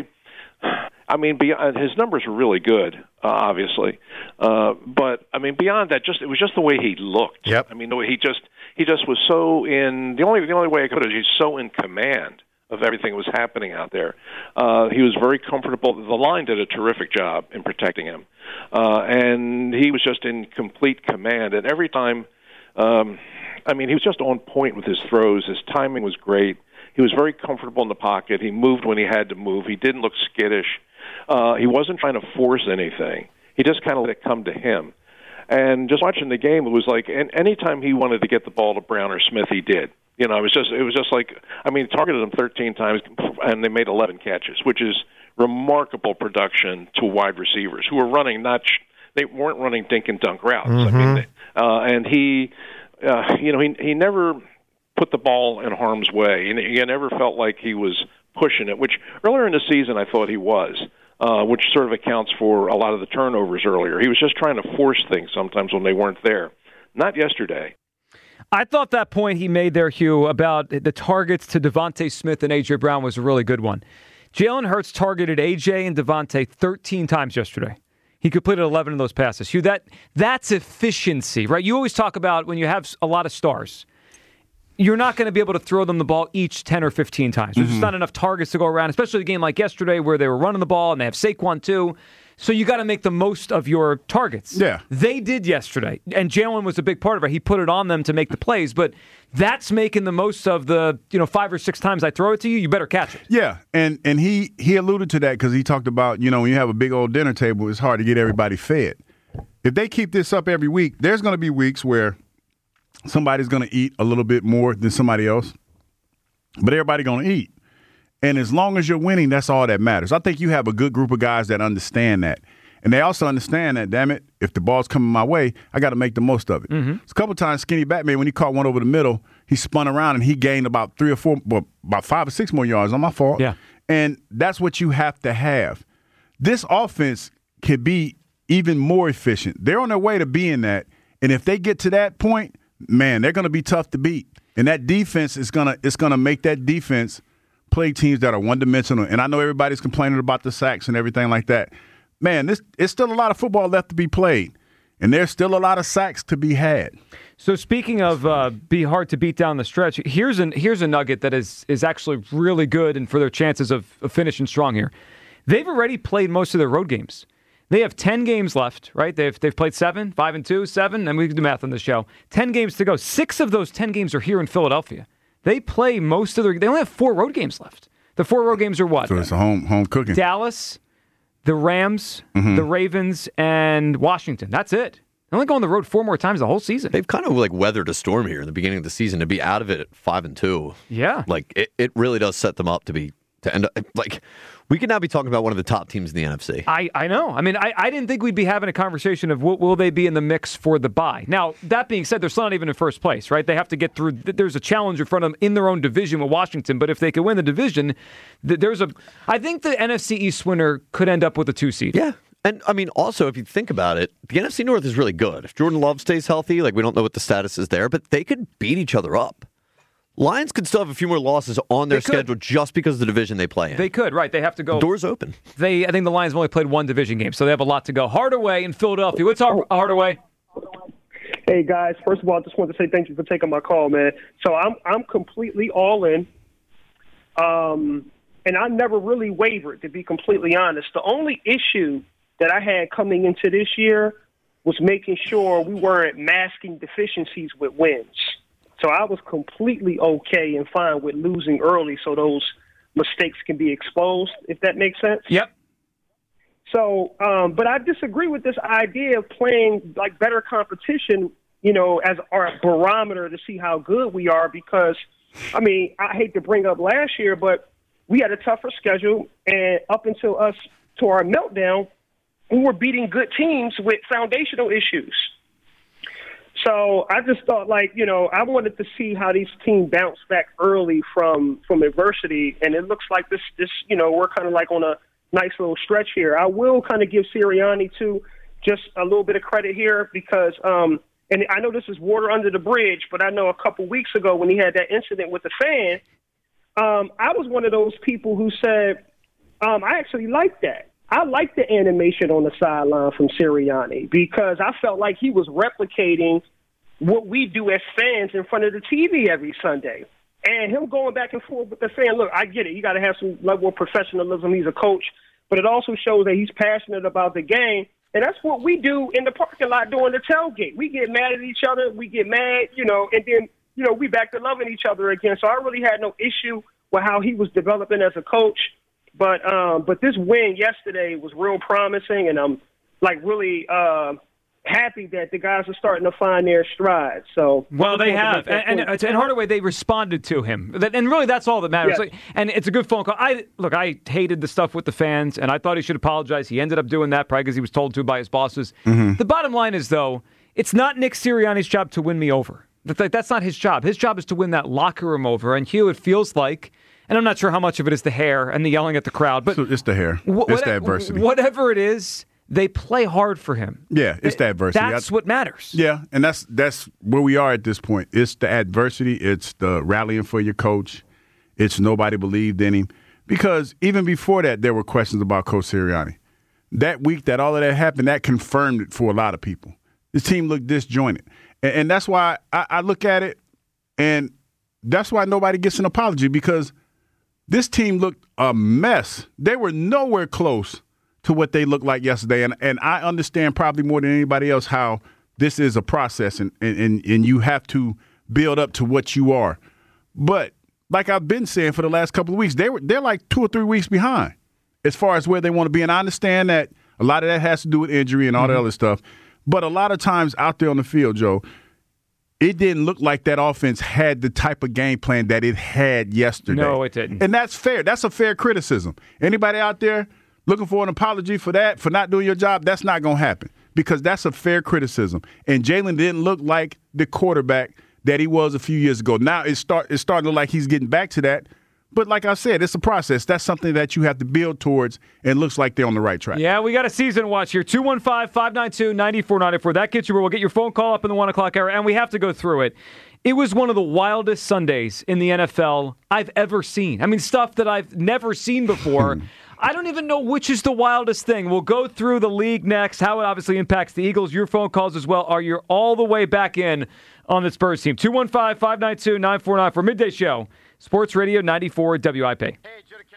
his numbers were really good, obviously, but I mean, beyond that, it was just the way he looked. Yep. I mean, the way he just was so in. The only way I could is he's so in command of everything that was happening out there. He was very comfortable. The line did a terrific job in protecting him. And he was just in complete command. And every time, he was just on point with his throws. His timing was great. He was very comfortable in the pocket. He moved when he had to move. He didn't look skittish. He wasn't trying to force anything. He just kind of let it come to him. And just watching the game, it was like anytime he wanted to get the ball to Brown or Smith, he did. It was just like, targeted them 13 times, and they made 11 catches, which is remarkable production to wide receivers who were running they weren't running dink and dunk routes. And he never put the ball in harm's way, and he never felt like he was pushing it, which earlier in the season I thought he was. Which sort of accounts for a lot of the turnovers earlier. He was just trying to force things sometimes when they weren't there. Not yesterday. I thought that point he made there, Hugh, about the targets to Devontae Smith and A.J. Brown was a really good one. Jalen Hurts targeted A.J. and Devontae 13 times yesterday. He completed 11 of those passes. Hugh, that's efficiency, right? You always talk about when you have a lot of stars, you're not going to be able to throw them the ball each 10 or 15 times. There's just not enough targets to go around, especially a game like yesterday where they were running the ball and they have Saquon too. So you got to make the most of your targets. Yeah. They did yesterday, and Jalen was a big part of it. He put it on them to make the plays, but that's making the most of the 5 or 6 times I throw it to you, you better catch it. Yeah, and he alluded to that because he talked about, when you have a big old dinner table, it's hard to get everybody fed. If they keep this up every week, there's going to be weeks where somebody's going to eat a little bit more than somebody else, but everybody's going to eat. And as long as you're winning, that's all that matters. I think you have a good group of guys that understand that. And they also understand that, damn it, if the ball's coming my way, I got to make the most of it. It's a couple of times Skinny Batman, when he caught one over the middle, he spun around and he gained about 3 or 4, about 5 or 6 more yards. On my fault. Yeah. And that's what you have to have. This offense can be even more efficient. They're on their way to being that. And if they get to that point, man, they're going to be tough to beat. And that defense is going to make that defense play teams that are one-dimensional. And I know everybody's complaining about the sacks and everything like that. Man, it's still a lot of football left to be played. And there's still a lot of sacks to be had. So speaking of be hard to beat down the stretch, here's a nugget that is actually really good and for their chances of finishing strong here. They've already played most of their road games. They have 10 games left, right? They've played 7, 5-2, 7, and we can do math on the show. 10 games to go. 6 of those 10 games are here in Philadelphia. They play most of they only have 4 road games left. The 4 road games are what? So it's a home cooking. Dallas, the Rams, the Ravens, and Washington. That's it. They only go on the road 4 more times the whole season. They've kind of weathered a storm here in the beginning of the season to be out of it at 5-2. Yeah. It really does set them up to end up we could now be talking about one of the top teams in the NFC. I know. I mean, I didn't think we'd be having a conversation of will they be in the mix for the bye. Now, that being said, they're still not even in first place, right? They have to get through. There's a challenge in front of them in their own division with Washington, but if they could win the division, I think the NFC East winner could end up with a 2 seed. Yeah. And, also, if you think about it, the NFC North is really good. If Jordan Love stays healthy, we don't know what the status is there, but they could beat each other up. Lions could still have a few more losses on their schedule just because of the division they play in. They could, right. They have to go. The door's open. I think the Lions have only played 1 division game, so they have a lot to go. Hardaway in Philadelphia. What's Hardaway? Hey, guys. First of all, I just want to say thank you for taking my call, man. So I'm completely all in. And I never really wavered, to be completely honest. The only issue that I had coming into this year was making sure we weren't masking deficiencies with wins. So I was completely okay and fine with losing early so those mistakes can be exposed, if that makes sense. Yep. So, but I disagree with this idea of playing like better competition, you know, as our barometer to see how good we are because, I mean, I hate to bring up last year, but we had a tougher schedule, and up until us to our meltdown, we were beating good teams with foundational issues. So I just thought, like, you know, I wanted to see how these teams bounce back early from adversity, and it looks like this, you know, we're kind of like on a nice little stretch here. I will kind of give Sirianni, too, just a little bit of credit here because, and I know this is water under the bridge, but I know a couple weeks ago when he had that incident with the fan, I was one of those people who said, I actually liked that. I liked the animation on the sideline from Sirianni because I felt like he was replicating what we do as fans in front of the TV every Sunday. And him going back and forth with the fan, look, I get it. You got to have some level of professionalism. He's a coach. But it also shows that he's passionate about the game. And that's what we do in the parking lot during the tailgate. We get mad at each other. We get mad, you know, and then, you know, we back to loving each other again. So I really had no issue with how he was developing as a coach. But this win yesterday was real promising, and I'm like really happy that the guys are starting to find their stride. So well, they have, and Hardaway, they responded to him, and really that's all that matters. Yes. Like, and it's a good phone call. I hated the stuff with the fans, and I thought he should apologize. He ended up doing that probably because he was told to by his bosses. Mm-hmm. The bottom line is, though, it's not Nick Sirianni's job to win me over. That's not his job. His job is to win that locker room over. And Hugh, it feels like. And I'm not sure how much of it is the hair and the yelling at the crowd, but it's the hair. It's the adversity. Whatever it is, they play hard for him. Yeah, it's the adversity. That's what matters. Yeah, and that's where we are at this point. It's the adversity. It's the rallying for your coach. It's nobody believed in him. Because even before that, there were questions about Coach Sirianni. That week that all of that happened, that confirmed it for a lot of people. This team looked disjointed. And that's why I look at it, and that's why nobody gets an apology, because this team looked a mess. They were nowhere close to what they looked like yesterday. And I understand probably more than anybody else how this is a process and you have to build up to what you are. But like I've been saying for the last couple of weeks, they're like 2 or 3 weeks behind as far as where they want to be. And I understand that a lot of that has to do with injury and all that other stuff. But a lot of times out there on the field, Joe, it didn't look like that offense had the type of game plan that it had yesterday. No, it didn't. And that's fair. That's a fair criticism. Anybody out there looking for an apology for that, for not doing your job, that's not going to happen because that's a fair criticism. And Jalen didn't look like the quarterback that he was a few years ago. Now it's starting to look like he's getting back to that. But like I said, it's a process. That's something that you have to build towards, and it looks like they're on the right track. Yeah, we got a season watch here. 215-592-9494. That gets you where we'll get your phone call up in the 1 o'clock hour, and we have to go through it. It was one of the wildest Sundays in the NFL I've ever seen. I mean, stuff that I've never seen before. I don't even know which is the wildest thing. We'll go through the league next, how it obviously impacts the Eagles. Your phone calls as well are you all the way back in on the Spurs team. 215-592-9494. Midday Show. Sports Radio 94 WIP. Hey,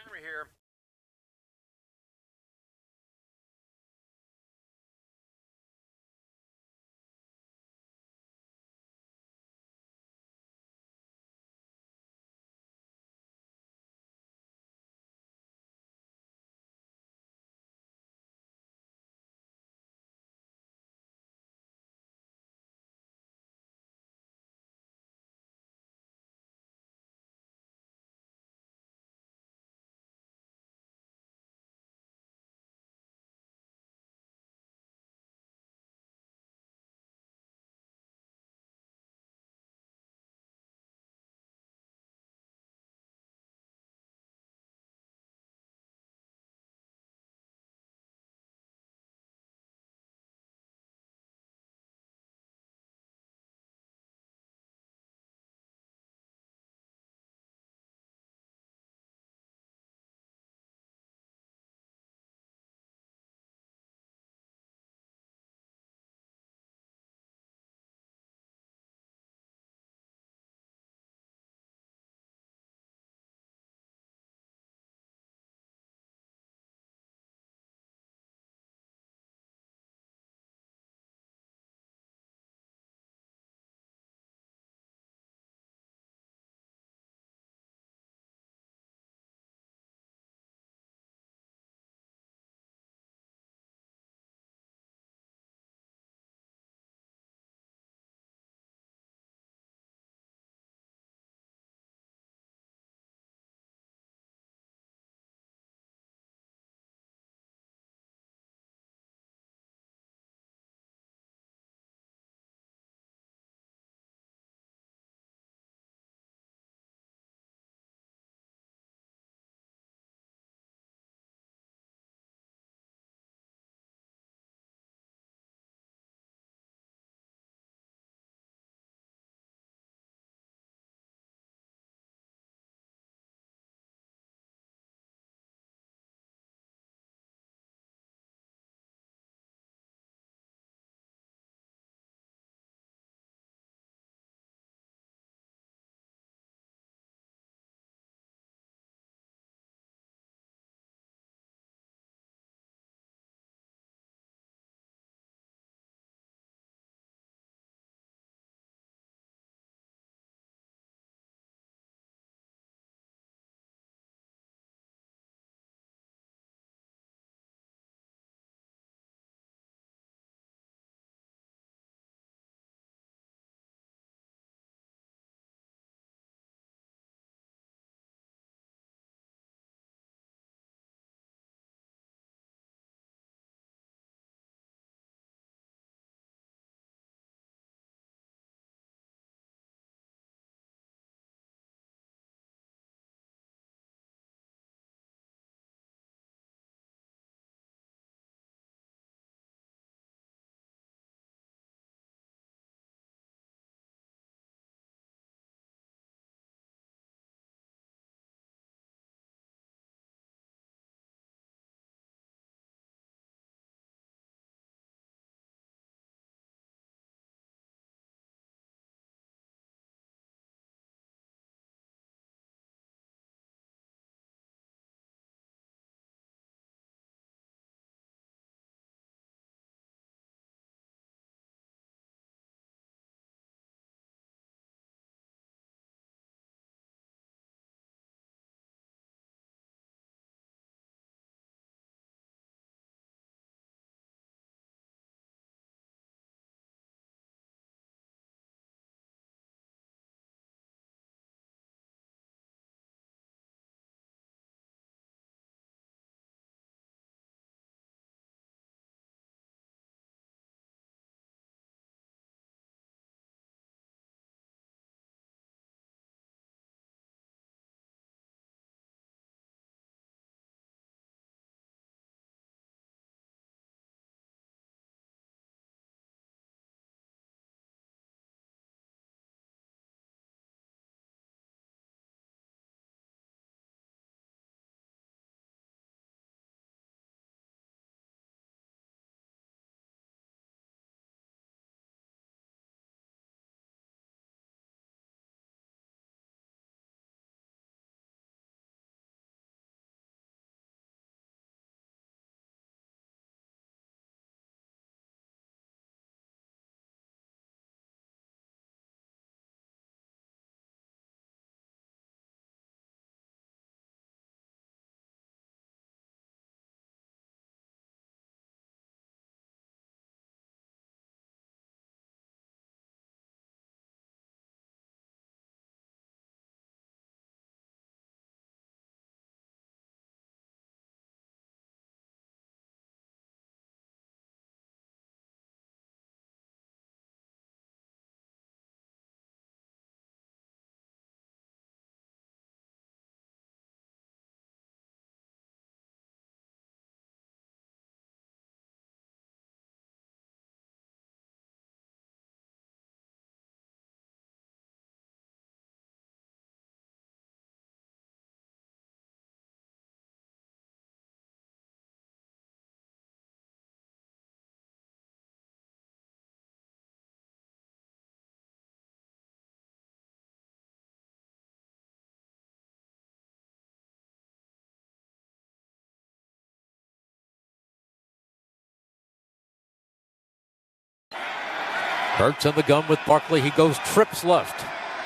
Hurts in the gun with Barkley. He goes trips left.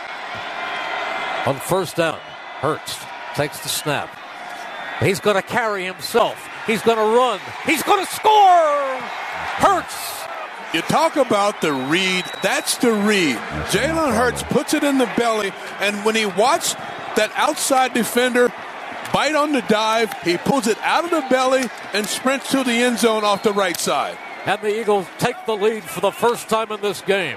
On first down, Hurts takes the snap. He's going to carry himself. He's going to run. He's going to score! Hurts! You talk about the read. That's the read. Jalen Hurts puts it in the belly, and when he watched that outside defender bite on the dive, he pulls it out of the belly and sprints to the end zone off the right side. And the Eagles take the lead for the first time in this game.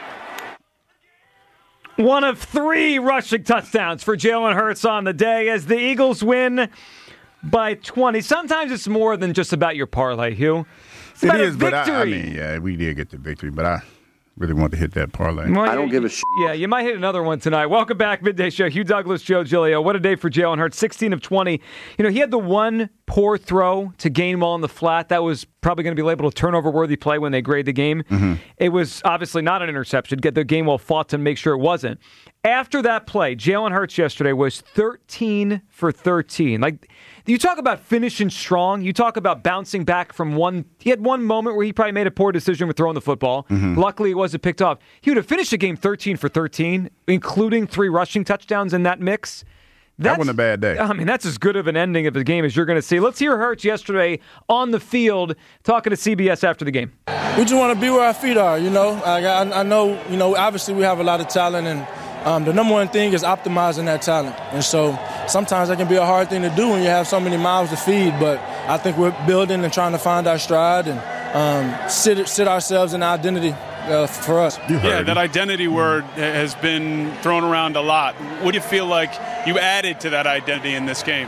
One of 3 rushing touchdowns for Jalen Hurts on the day as the Eagles win by 20. Sometimes it's more than just about your parlay, Hugh. It's about a victory. But I mean, yeah, we did get the victory, but I really want to hit that parlay. Well, I don't give a shit. Yeah, you might hit another one tonight. Welcome back, Midday Show. Hugh Douglas, Joe Giglio. What a day for Jalen Hurts. 16 of 20. You know, he had the one poor throw to Gainwell in the flat. That was probably going to be labeled a turnover-worthy play when they grade the game. Mm-hmm. It was obviously not an interception. The Gainwell fought to make sure it wasn't. After that play, Jalen Hurts yesterday was 13 for 13. Like, you talk about finishing strong. You talk about bouncing back from one. He had one moment where he probably made a poor decision with throwing the football. Mm-hmm. Luckily, it wasn't picked off. He would have finished the game 13 for 13, including 3 rushing touchdowns in that mix. That wasn't a bad day. I mean, that's as good of an ending of the game as you're going to see. Let's hear Hurts yesterday on the field talking to CBS after the game. We just want to be where our feet are, you know. I know, you know, obviously we have a lot of talent, and the number one thing is optimizing that talent. And so sometimes that can be a hard thing to do when you have so many mouths to feed, but I think we're building and trying to find our stride and sit ourselves in identity for us. Yeah, that identity word has been thrown around a lot. What do you feel like you added to that identity in this game?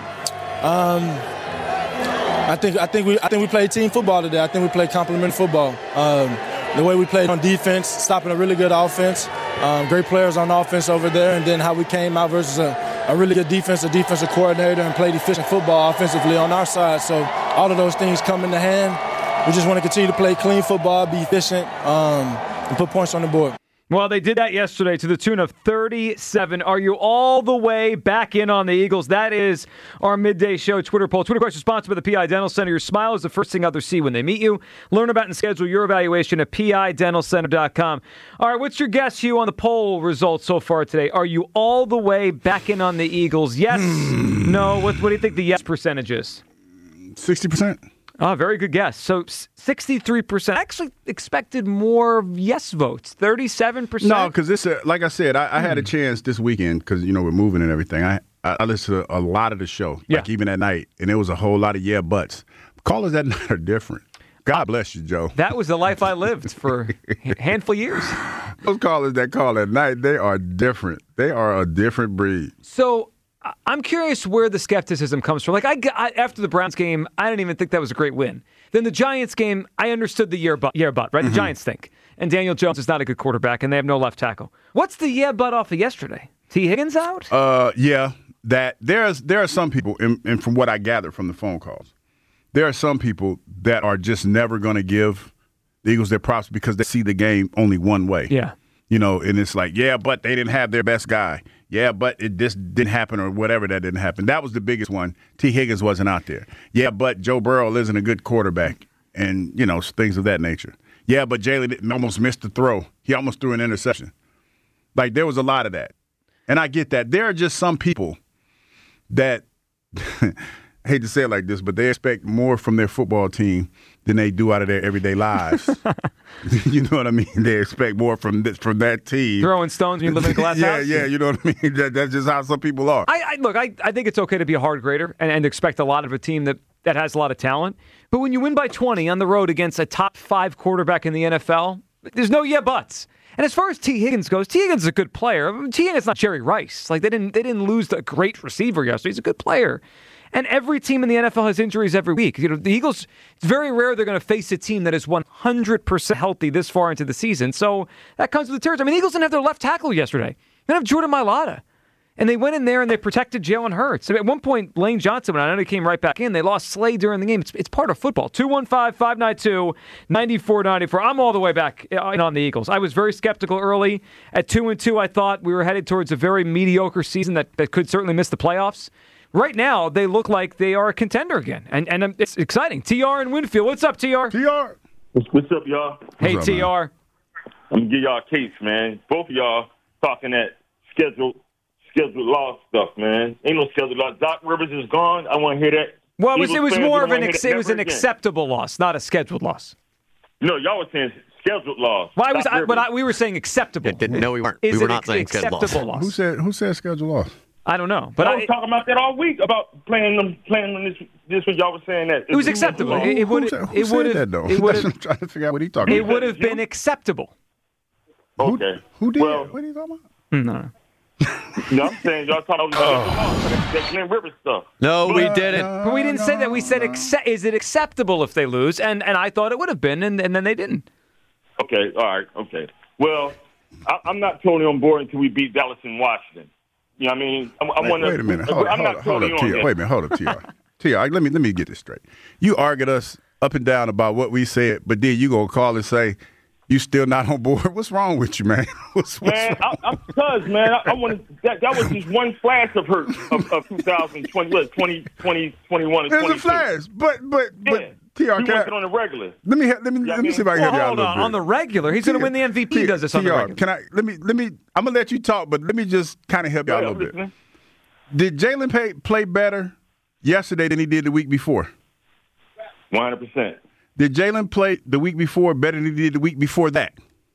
I think we played team football today. I think we played complementary football. The way we played on defense, stopping a really good offense, great players on offense over there, and then how we came out versus a really good defensive coordinator and played efficient football offensively on our side. So all of those things come into hand. We just want to continue to play clean football, be efficient, and put points on the board. Well, they did that yesterday to the tune of 37. Are you all the way back in on the Eagles? That is our midday show Twitter poll. Twitter question sponsored by the PI Dental Center. Your smile is the first thing others see when they meet you. Learn about and schedule your evaluation at PIDentalCenter.com. All right, what's your guess, Hugh, on the poll results so far today? Are you all the way back in on the Eagles? Yes? No? What do you think the yes percentage is? 60%. Oh, very good guess. So 63%. I actually expected more yes votes. 37%. No, because this, like I said, I had a chance this weekend because, you know, we're moving and everything. I listened to a lot of the show, like even at night, and there was a whole lot of yeah buts. Callers that night are different. God bless you, Joe. That was the life I lived for a handful of years. Those callers that call at night, they are different. They are a different breed. So I'm curious where the skepticism comes from. Like, I after the Browns game, I didn't even think that was a great win. Then the Giants game, I understood the yeah but, right? Mm-hmm. The Giants think. And Daniel Jones is not a good quarterback, and they have no left tackle. What's the yeah but off of yesterday? T. Higgins out? Yeah. That there are some people, and from what I gathered from the phone calls, there are some people that are just never going to give the Eagles their props because they see the game only one way. Yeah. You know, and it's like, yeah, but they didn't have their best guy. Yeah, but this didn't happen or whatever that didn't happen. That was the biggest one. T. Higgins wasn't out there. Yeah, but Joe Burrow isn't a good quarterback and, you know, things of that nature. Yeah, but Jalen almost missed the throw. He almost threw an interception. Like, there was a lot of that. And I get that. There are just some people that I hate to say it like this, but they expect more from their football team than they do out of their everyday lives. You know what I mean? They expect more from that team. Throwing stones when you live in a glass house? Yeah, you know what I mean? That's just how some people are. I think it's okay to be a hard grader and expect a lot of a team that has a lot of talent. But when you win by 20 on the road against a top 5 quarterback in the NFL, there's no yeah buts. And as far as T. Higgins goes, T. Higgins is a good player. T. Higgins is not Jerry Rice. Like, they didn't lose a great receiver yesterday. He's a good player. And every team in the NFL has injuries every week. You know, the Eagles, it's very rare they're going to face a team that is 100% healthy this far into the season. So that comes with the territory. I mean, the Eagles didn't have their left tackle yesterday. They didn't have Jordan Mailata. And they went in there and they protected Jalen Hurts. I mean, at one point, Lane Johnson went out and he came right back in. They lost Slade during the game. It's part of football. 215-592-9494. I'm all the way back on the Eagles. I was very skeptical early. At 2-2, I thought we were headed towards a very mediocre season that could certainly miss the playoffs. Right now, they look like they are a contender again. And it's exciting. TR in Winfield. What's up, TR? TR. What's up, y'all? Hey, TR. I'm gonna give y'all a case, man. Both of y'all talking that scheduled loss stuff, man. Ain't no scheduled loss. Doc Rivers is gone. I want to hear that. Well, it was more of an acceptable loss, not a scheduled loss. No, y'all were saying scheduled loss. Well, we were saying acceptable. No, we weren't. We were not saying scheduled loss. Who said scheduled loss? I don't know, but I was talking about that all week about playing them this when y'all were saying that. It was acceptable. Who said that though? I'm trying to figure out what he's talking about. It would have been acceptable. Okay. Who did? Well, what are you talking about? No. No, I'm saying y'all talking about that Glenn Rivers stuff. No, we didn't. But we didn't say that. We said, is it acceptable if they lose? And I thought it would have been, and then they didn't. Okay, all right, okay. Well, I'm not totally on board until we beat Dallas and Washington. You know what I mean? Wait a minute. Hold up, TR. Wait a minute. Hold up, TR. TR, let me get this straight. You argued us up and down about what we said, but then you gonna call and say you still not on board. What's wrong with you, man? What's man, I'm I wanted that was just one flash of hurt of 2020, 2021 and 22. There's a flash, but TR, we want it on the regular. Let me see if I can help you out a little bit. On the regular, he's going to win the MVP. He does this on the regular. Can I? Let me. I'm gonna let you talk, but let me just kind of help you out a little bit. Did Jalen play better yesterday than he did the week before? 100%. Did Jalen play the week before better than he did the week before that?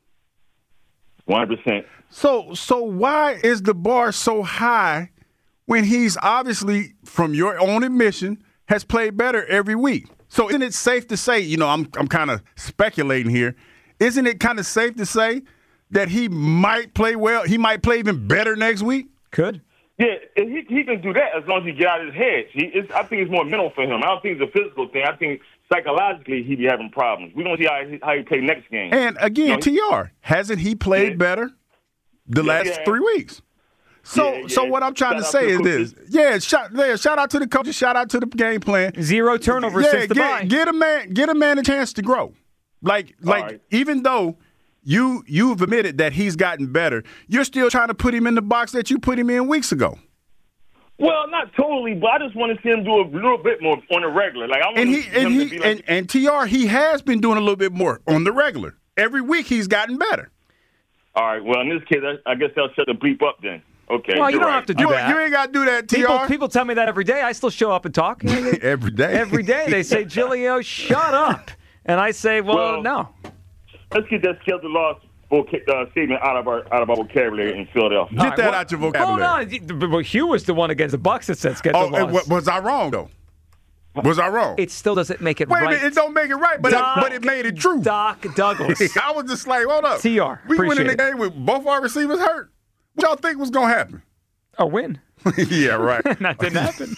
100%. So why is the bar so high when he's obviously, from your own admission, has played better every week? So isn't it safe to say, I'm kind of speculating here, isn't it kind of safe to say that he might play well, he might play even better next week? Could. Yeah, he can do that as long as he get out of his head. I think it's more mental for him. I don't think it's a physical thing. I think psychologically he be having problems. We don't see how he play next game. And again, TR, hasn't he played better the last 3 weeks? So what I'm trying to say is this. Shout out to the coaches, shout out to the game plan. 0 turnovers since the bye. Get a man a chance to grow. Like right. Even though you've admitted that he's gotten better, you're still trying to put him in the box that you put him in weeks ago. Well, not totally, but I just want to see him do a little bit more on the regular. Like I want him to be like, and TR, he has been doing a little bit more on the regular. Every week he's gotten better. All right. Well, in this case, I guess they'll shut the bleep up then. Okay. Well, you don't have to do that. You ain't got to do that, TR. People tell me that every day. I still show up and talk. Every day. Every day. They say, Giglio, shut up. And I say, well, no. Let's get that scheduled loss statement out of our vocabulary in Philadelphia. Get that out your vocabulary. Hold on. Well, Hugh was the one against the Bucs that said scheduled loss. Was I wrong, though? Was I wrong? It still doesn't make it right. Wait a minute, it don't make it right, but it made it true. Doc Douglas. I was just like, hold up. TR, we went in the game with both our receivers hurt. What y'all think was going to happen? A win. Yeah, right. That didn't happen.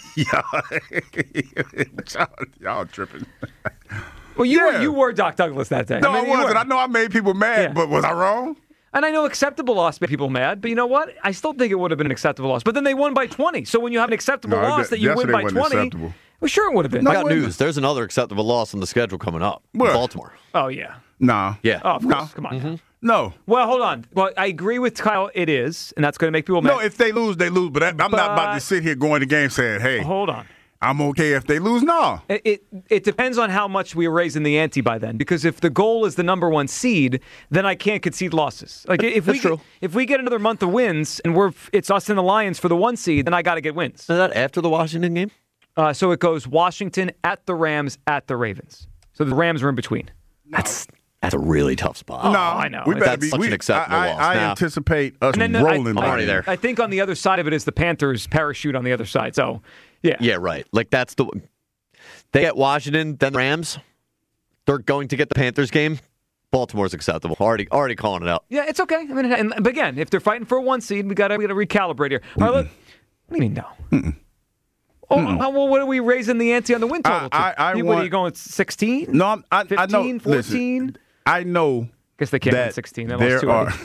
Y'all tripping. Well, you were Doc Douglas that day. No, I wasn't. I know I made people mad, but was I wrong? And I know acceptable loss made people mad, but you know what? I still think it would have been an acceptable loss. But then they won by 20. So when you have an acceptable loss that you win by 20, well, sure it would have been. I got news. There's another acceptable loss on the schedule coming up. Baltimore. Oh, yeah. Nah. Yeah. Oh, of course. Come on. Mm-hmm. No. Well, hold on. Well, I agree with Kyle. It is, and that's going to make people mad. No, if they lose, they lose. But I'm not about to sit here going to game saying, hey. Hold on. I'm okay if they lose. No. It depends on how much we are raising the ante by then. Because if the goal is the number 1 seed, then I can't concede losses. Like if we get another month of wins and it's us and the Lions for the 1 seed, then I got to get wins. Is that after the Washington game? So it goes Washington at the Rams at the Ravens. So the Rams are in between. That's a really tough spot. No, I know. That's such an acceptable loss. I anticipate us rolling. I'm already there. I think on the other side of it is the Panthers parachute on the other side. So, yeah. Yeah, right. Like that's they get Washington, then the Rams. They're going to get the Panthers game. Baltimore's acceptable. Already calling it out. Yeah, it's okay. I mean, but again, if they're fighting for a 1 seed, we got to recalibrate here. All right, what do you mean no? Well, what are we raising the ante on the win total to? What are you going 16? No, 15, I know. 14? Listen, I know. Guess they can't win 16. There's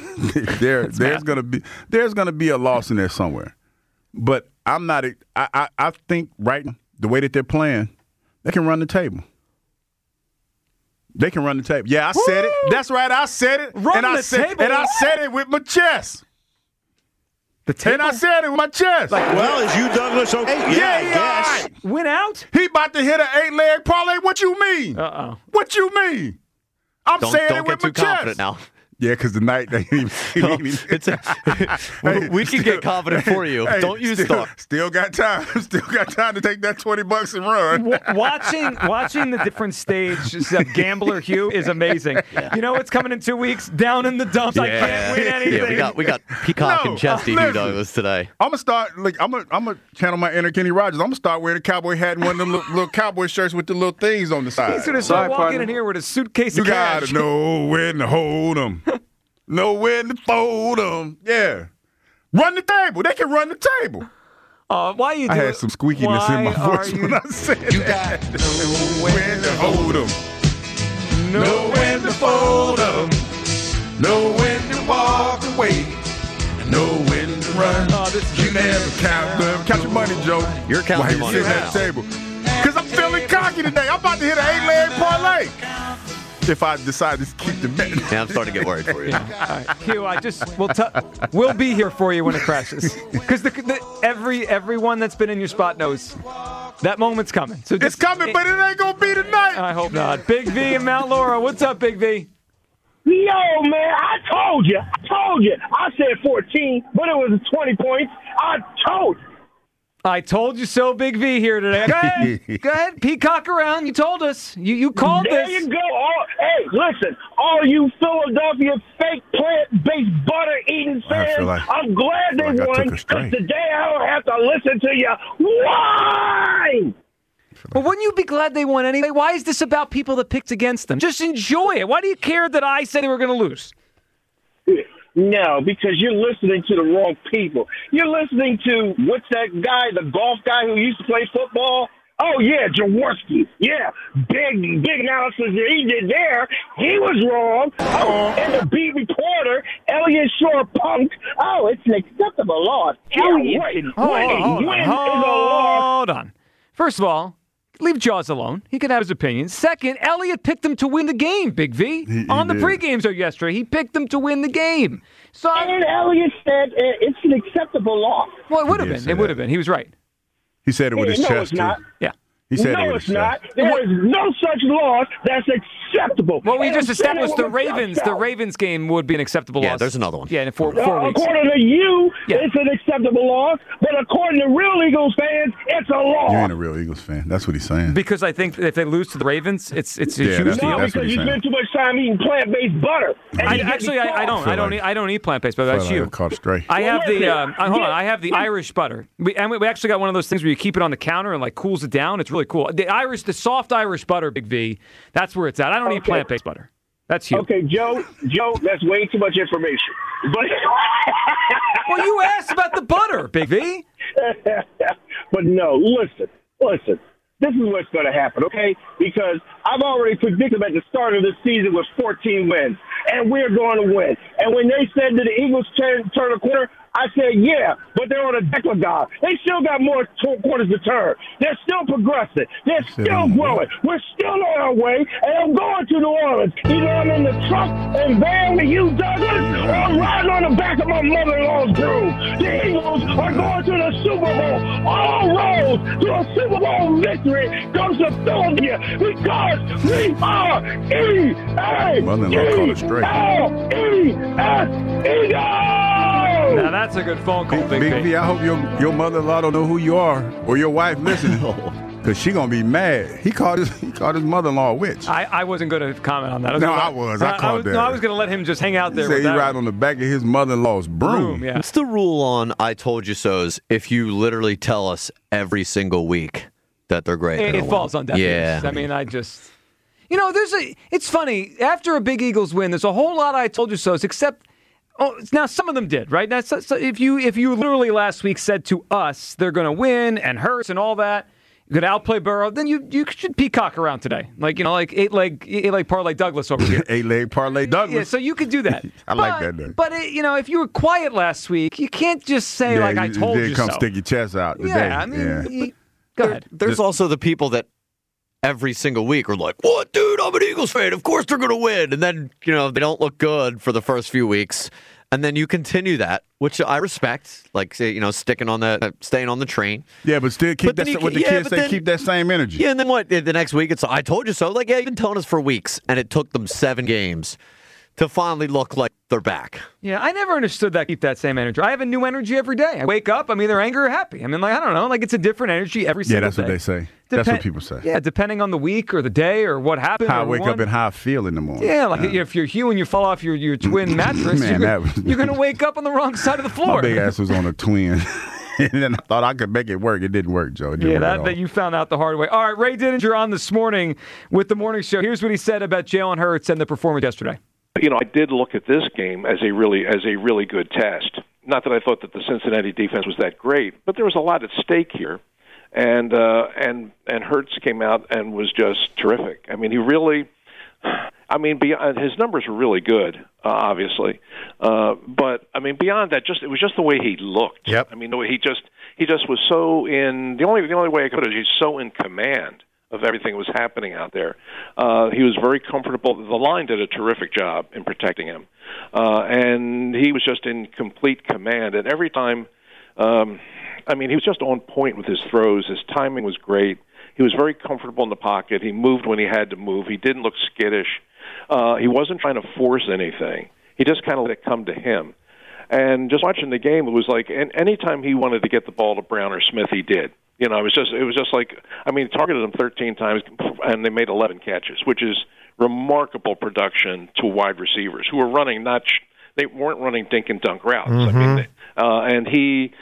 gonna be a loss in there somewhere, but I'm not. I think right now, the way that they're playing, they can run the table. They can run the table. Yeah, I said it. That's right. I said it. I said it with my chest. And I said it with my chest. Well, is you Douglas okay? Yeah, I guess. Right. Win out? He about to hit an 8-leg parlay. What you mean? Uh-oh. What you mean? I'm saying it with my chest. Don't get too confident now. Yeah, because the night they didn't we can get confident for you. Don't you start. Still got time. Still got time to take that $20 and run. Watching the different stages of Gambler Hugh is amazing. Yeah. You know what's coming in 2 weeks? Down in the dumps. Yeah. I can't win anything. Yeah, we got Peacock and Chesty Hugh Douglas today. I'm gonna start. I'm gonna channel my inner Kenny Rogers. I'm gonna start wearing a cowboy hat and one of them little cowboy shirts with the little things on the side. He's gonna start walking in here with a suitcase of cash. You gotta know when to hold them. Know when to fold them. Yeah. Run the table. They can run the table. Why you do I had some squeakiness in my voice when I said you got to know when to hold them. Know when to fold them. Know when to walk away. Know when to run. You never count your money, Joe. You're counting money. Sitting at the table. Because I'm feeling cocky today. I'm about to hit an 8-leg parlay. If I decide to keep the bet. Yeah, I'm starting to get worried for you. All right. Hugh, we'll be here for you when it crashes. Because everyone that's been in your spot knows that moment's coming. So it's coming, but it ain't going to be tonight. I hope not. Big V in Mount Laura. What's up, Big V? Yo, man, I told you. I said 14, but it was 20 points. I told you so, Big V here today. Go ahead. Peacock around. You told us. You called there this. There you go. Hey, listen, all you Philadelphia fake plant-based butter-eating fans, I'm glad they won, because today I don't have to listen to you whine. Well, wouldn't you be glad they won anyway? Why is this about people that picked against them? Just enjoy it. Why do you care that I said they were going to lose? No, because you're listening to the wrong people. You're listening to, what's that guy, the golf guy who used to play football? Oh, yeah, Jaworski. Yeah, big analysis that he did there. He was wrong. Oh, and the beat reporter, Elliot Shore Punk. Oh, it's an acceptable loss. Elliot is a loss. Hold on. First of all, leave Jaws alone. He can have his opinions. Second, Elliott picked them to win the game, Big V. On the pregame show yesterday, he picked them to win the game. So, and Elliott said it's an acceptable loss. Well, it would have been. It would have been. He was right. He said it with his chest. No, it's not. Yeah. He said no, it's not. There is no such loss that's acceptable. Well, we just established the Ravens game would be an acceptable loss. Yeah, there's another one. Yeah, in 4 weeks. According to you, it's an acceptable loss, but according to real Eagles fans, it's a loss. You ain't a real Eagles fan. That's what he's saying. Because I think if they lose to the Ravens, it's a huge deal. No, because you spend too much time eating plant-based butter. I don't eat plant-based butter. That's you. Caught straight. I have I have the Irish butter. We actually got one of those things where you keep it on the counter and like cools it down. It's really cool. The soft Irish butter, Big V, that's where it's at. I don't eat plant-based butter. That's huge. Okay, Joe, that's way too much information. But well, you asked about the butter, Big V. But no, listen. This is what's going to happen, okay? Because I've already predicted at the start of the season with 14 wins, and we're going to win. And when they said that the Eagles turn a corner, I said, yeah, but they're on a decade. They still got more quarters to turn. They're still progressing. They're still growing. We're still on our way, and I'm going to New Orleans. Either I'm in the truck and van with Hugh Douglas, or I'm riding on the back of my mother-in-law's broom. The Eagles are going to the Super Bowl. All roads to a Super Bowl victory comes to Philadelphia because we are Eagles! Now that's a good phone call, Big V. I hope your mother-in-law don't know who you are or your wife listening, because she gonna be mad. He called his mother-in-law a witch. I wasn't going to comment on that. I was going to let him just hang out there. He ride on the back of his mother-in-law's broom. Yeah. What's the rule on I told you so's if you literally tell us every single week that they're great? It falls on deaf ears. I mean, it's funny. After a big Eagles win, there's a whole lot of I told you so's, except. Oh, now some of them did, right? Now, so if you literally last week said to us they're going to win and Hurts and all that, you're going to outplay Burrow, then you should peacock around today, like eight leg parlay Douglas over here. 8-leg parlay Douglas. Yeah, so you could do that. like that. Name. But if you were quiet last week, you can't just say I told you so. Come stick your chest out today. Yeah, I mean, go ahead. There's also the people that every single week are like, "What, dude? I'm an Eagles fan. Of course they're going to win." And then they don't look good for the first few weeks. And then you continue that, which I respect, like staying on the train. Yeah, but still keep kids say, keep that same energy. Yeah, and then what? The next week it's I told you so. Like, yeah, you've been telling us for weeks, and it took them 7 games to finally look like they're back. Yeah, I never understood that. Keep that same energy. I have a new energy every day. I wake up, I'm either angry or happy. I mean, like, I don't know. Like, it's a different energy every single day. Yeah, that's what they say. That's what people say. Yeah, depending on the week or the day or what happened. How I wake up and how I feel in the morning. Yeah, like if you're Hugh and you fall off your twin mattress, Man, you're going to wake up on the wrong side of the floor. My big ass was on a twin. And then I thought I could make it work. It didn't work, Joe. That you found out the hard way. All right, Ray Didinger on this morning with the morning show. Here's what he said about Jalen Hurts and the performance yesterday. I did look at this game as a really good test. Not that I thought that the Cincinnati defense was that great, but there was a lot at stake here, and Hurts came out and was just terrific. I mean, his numbers were really good, obviously, but I mean, beyond that, it was just the way he looked. Yep. I mean, the way he just was so in. The only way I could is he's so in command of everything that was happening out there. He was very comfortable. The line did a terrific job in protecting him, and he was just in complete command. And every time, he was just on point with his throws. His timing was great. He was very comfortable in the pocket. He moved when he had to move. He didn't look skittish. He wasn't trying to force anything. He just kind of let it come to him. And just watching the game, it was like any time he wanted to get the ball to Brown or Smith, he did. It was just like, targeted them 13 times, and they made 11 catches, which is remarkable production to wide receivers who were running they weren't running dink and dunk routes. Mm-hmm. And he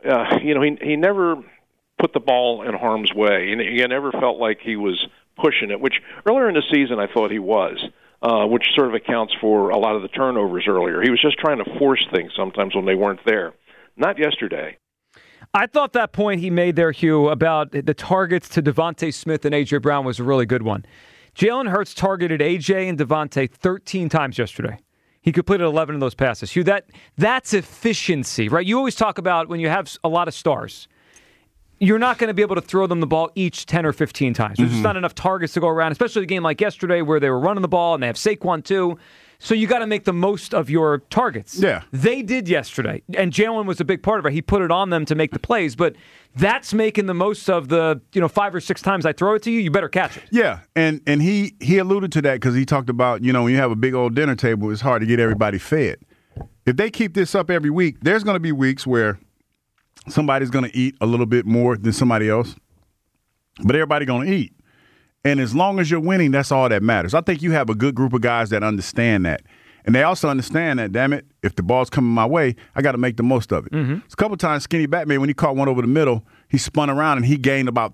never put the ball in harm's way, and he never felt like he was pushing it, which earlier in the season I thought he was, which sort of accounts for a lot of the turnovers earlier. He was just trying to force things sometimes when they weren't there. Not yesterday. I thought that point he made there, Hugh, about the targets to Devontae Smith and A.J. Brown was a really good one. Jalen Hurts targeted A.J. and Devontae 13 times yesterday. He completed 11 of those passes. Hugh, that's efficiency, right? You always talk about when you have a lot of stars, you're not going to be able to throw them the ball each 10 or 15 times. There's just not enough targets to go around, especially a game like yesterday where they were running the ball and they have Saquon too. So you got to make the most of your targets. Yeah. They did yesterday, and Jalen was a big part of it. He put it on them to make the plays, but that's making the most of the 5 or 6 times I throw it to you, you better catch it. Yeah, and he alluded to that because he talked about, when you have a big old dinner table, it's hard to get everybody fed. If they keep this up every week, there's going to be weeks where somebody's going to eat a little bit more than somebody else, but everybody's going to eat. And as long as you're winning, that's all that matters. I think you have a good group of guys that understand that. And they also understand that, damn it, if the ball's coming my way, I got to make the most of it. Mm-hmm. So a couple of times, Skinny Batman, when he caught one over the middle, he spun around and he gained about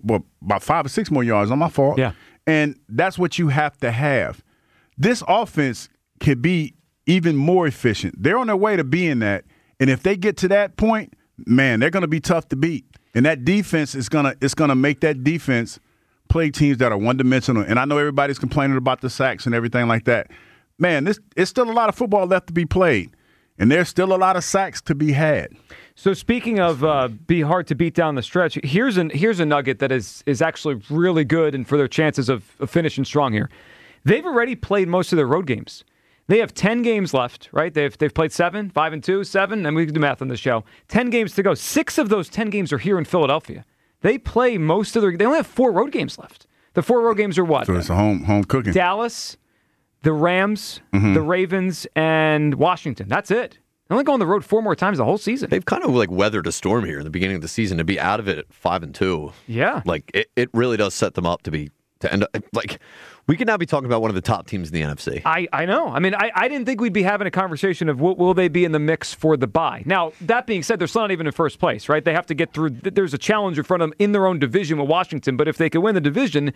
5 or 6 more yards on my fault. Yeah. And that's what you have to have. This offense can be even more efficient. They're on their way to being that. And if they get to that point, man, they're going to be tough to beat. And that defense is going to make that defense play teams that are one-dimensional. And I know everybody's complaining about the sacks and everything like that. Man, it's still a lot of football left to be played. And there's still a lot of sacks to be had. So speaking of be hard to beat down the stretch, here's a nugget that is actually really good and for their chances of finishing strong here. They've already played most of their road games. They have 10 games left, right? They've played 7, 5-2, 7, and we can do math on the show. 10 games to go. 6 of those 10 games are here in Philadelphia. They play most of they only have 4 road games left. The 4 road games are what? So it's a home cooking. Dallas, the Rams, the Ravens, and Washington. That's it. They only go on the road 4 more times the whole season. They've kind of weathered a storm here in the beginning of the season to be out of it at 5-2. Yeah. It really does set them up to end up we could now be talking about one of the top teams in the NFC. I know. I mean, I didn't think we'd be having a conversation of will they be in the mix for the bye. Now, that being said, they're still not even in first place, right? They have to get through. There's a challenge in front of them in their own division with Washington, but if they can win the division,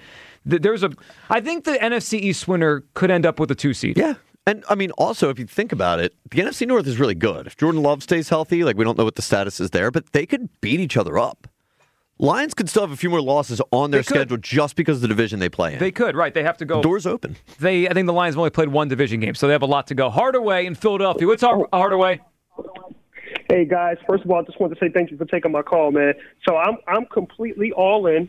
I think the NFC East winner could end up with a 2 seed. Yeah. And, also, if you think about it, the NFC North is really good. If Jordan Love stays healthy, we don't know what the status is there, but they could beat each other up. Lions could still have a few more losses on their schedule just because of the division they play in. They could, right. They have to go. The door's open. I think the Lions have only played 1 division game, so they have a lot to go. Hardaway in Philadelphia. What's Hardaway? Hey, guys. First of all, I just wanted to say thank you for taking my call, man. So I'm completely all in.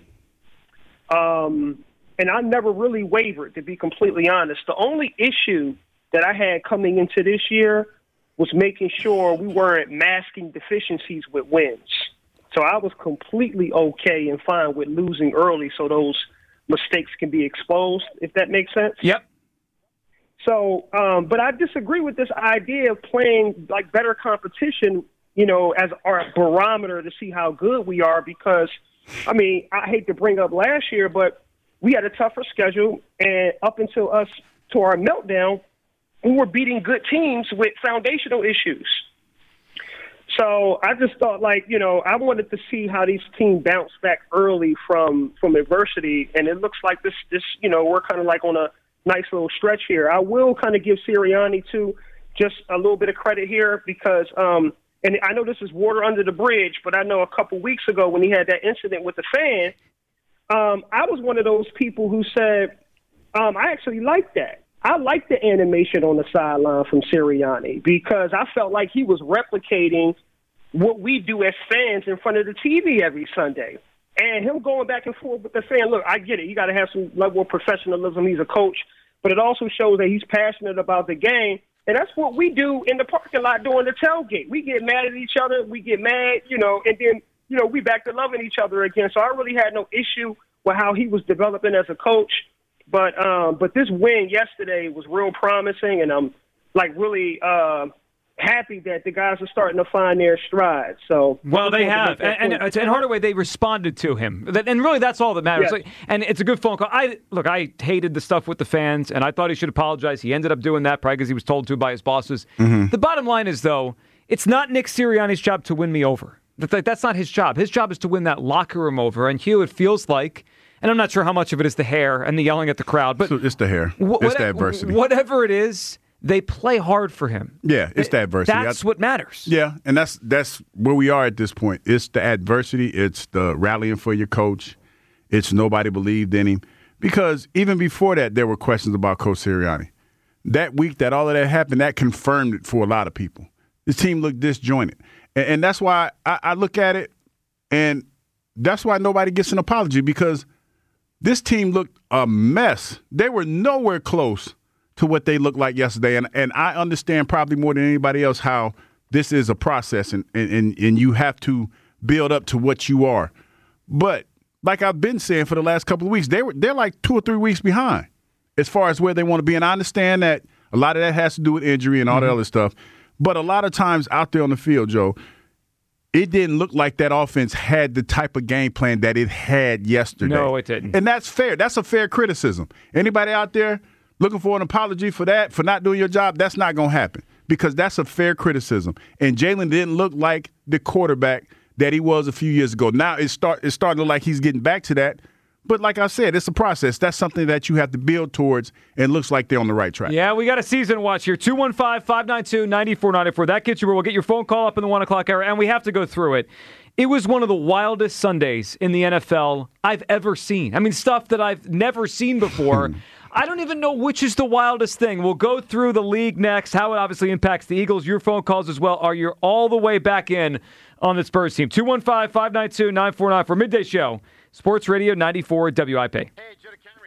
And I never really wavered, to be completely honest. The only issue that I had coming into this year was making sure we weren't masking deficiencies with wins. So I was completely okay and fine with losing early so those mistakes can be exposed, if that makes sense. Yep. So, but I disagree with this idea of playing like better competition, you know, as our barometer to see how good we are. Because, I mean, I hate to bring up last year, but we had a tougher schedule, and up until us to our meltdown, we were beating good teams with foundational issues. So I just thought, like, you know, I wanted to see how these teams bounce back early from adversity, and it looks like this, you know, we're kind of like on a nice little stretch here. I will kind of give Sirianni, too, just a little bit of credit here because, and I know this is water under the bridge, but I know a couple weeks ago when he had that incident with the fan, I was one of those people who said, I actually like that. I like the animation on the sideline from Sirianni because I felt like he was replicating what we do as fans in front of the TV every Sunday. And him going back and forth with the fan, look, I get it. You got to have some level of professionalism. He's a coach. But it also shows that he's passionate about the game. And that's what we do in the parking lot during the tailgate. We get mad at each other. We get mad, you know, and then, you know, we back to loving each other again. So I really had no issue with how he was developing as a coach. But this win yesterday was real promising, and I'm like really happy that the guys are starting to find their stride. So well, they have, and Hardaway, they responded to him, and really that's all that matters. Yeah. Like, and it's a good phone call. I hated the stuff with the fans, and I thought he should apologize. He ended up doing that probably because he was told to by his bosses. Mm-hmm. The bottom line is, though, it's not Nick Sirianni's job to win me over. That's not his job. His job is to win that locker room over. And Hugh, it feels like. And I'm not sure how much of it is the hair and the yelling at the crowd, but it's the hair. It's the adversity. Whatever it is, they play hard for him. Yeah, it's the adversity. That's what matters. Yeah, and that's where we are at this point. It's the adversity. It's the rallying for your coach. It's nobody believed in him. Because even before that, there were questions about Coach Sirianni. That week that all of that happened, that confirmed it for a lot of people. This team looked disjointed. And that's why I look at it, and that's why nobody gets an apology, because this team looked a mess. They were nowhere close to what they looked like yesterday. And I understand probably more than anybody else how this is a process and you have to build up to what you are. But like I've been saying for the last couple of weeks, they're like 2 or 3 weeks behind as far as where they want to be. And I understand that a lot of that has to do with injury and all the other stuff. But a lot of times out there on the field, Joe, it didn't look like that offense had the type of game plan that it had yesterday. No, it didn't. And that's fair. That's a fair criticism. Anybody out there looking for an apology for that, for not doing your job, that's not going to happen because that's a fair criticism. And Jalen didn't look like the quarterback that he was a few years ago. Now it's starting to look like he's getting back to that. But like I said, it's a process. That's something that you have to build towards, and it looks like they're on the right track. Yeah, we got a season watch here. 215-592-9494. That gets you where we'll get your phone call up in the 1 o'clock hour, and we have to go through it. It was one of the wildest Sundays in the NFL I've ever seen. I mean, stuff that I've never seen before. I don't even know which is the wildest thing. We'll go through the league next, how it obviously impacts the Eagles. Your phone calls as well are you're all the way back in on the Spurs team. 215-592-9494 for Midday Show. Sports Radio 94 WIP. Hey,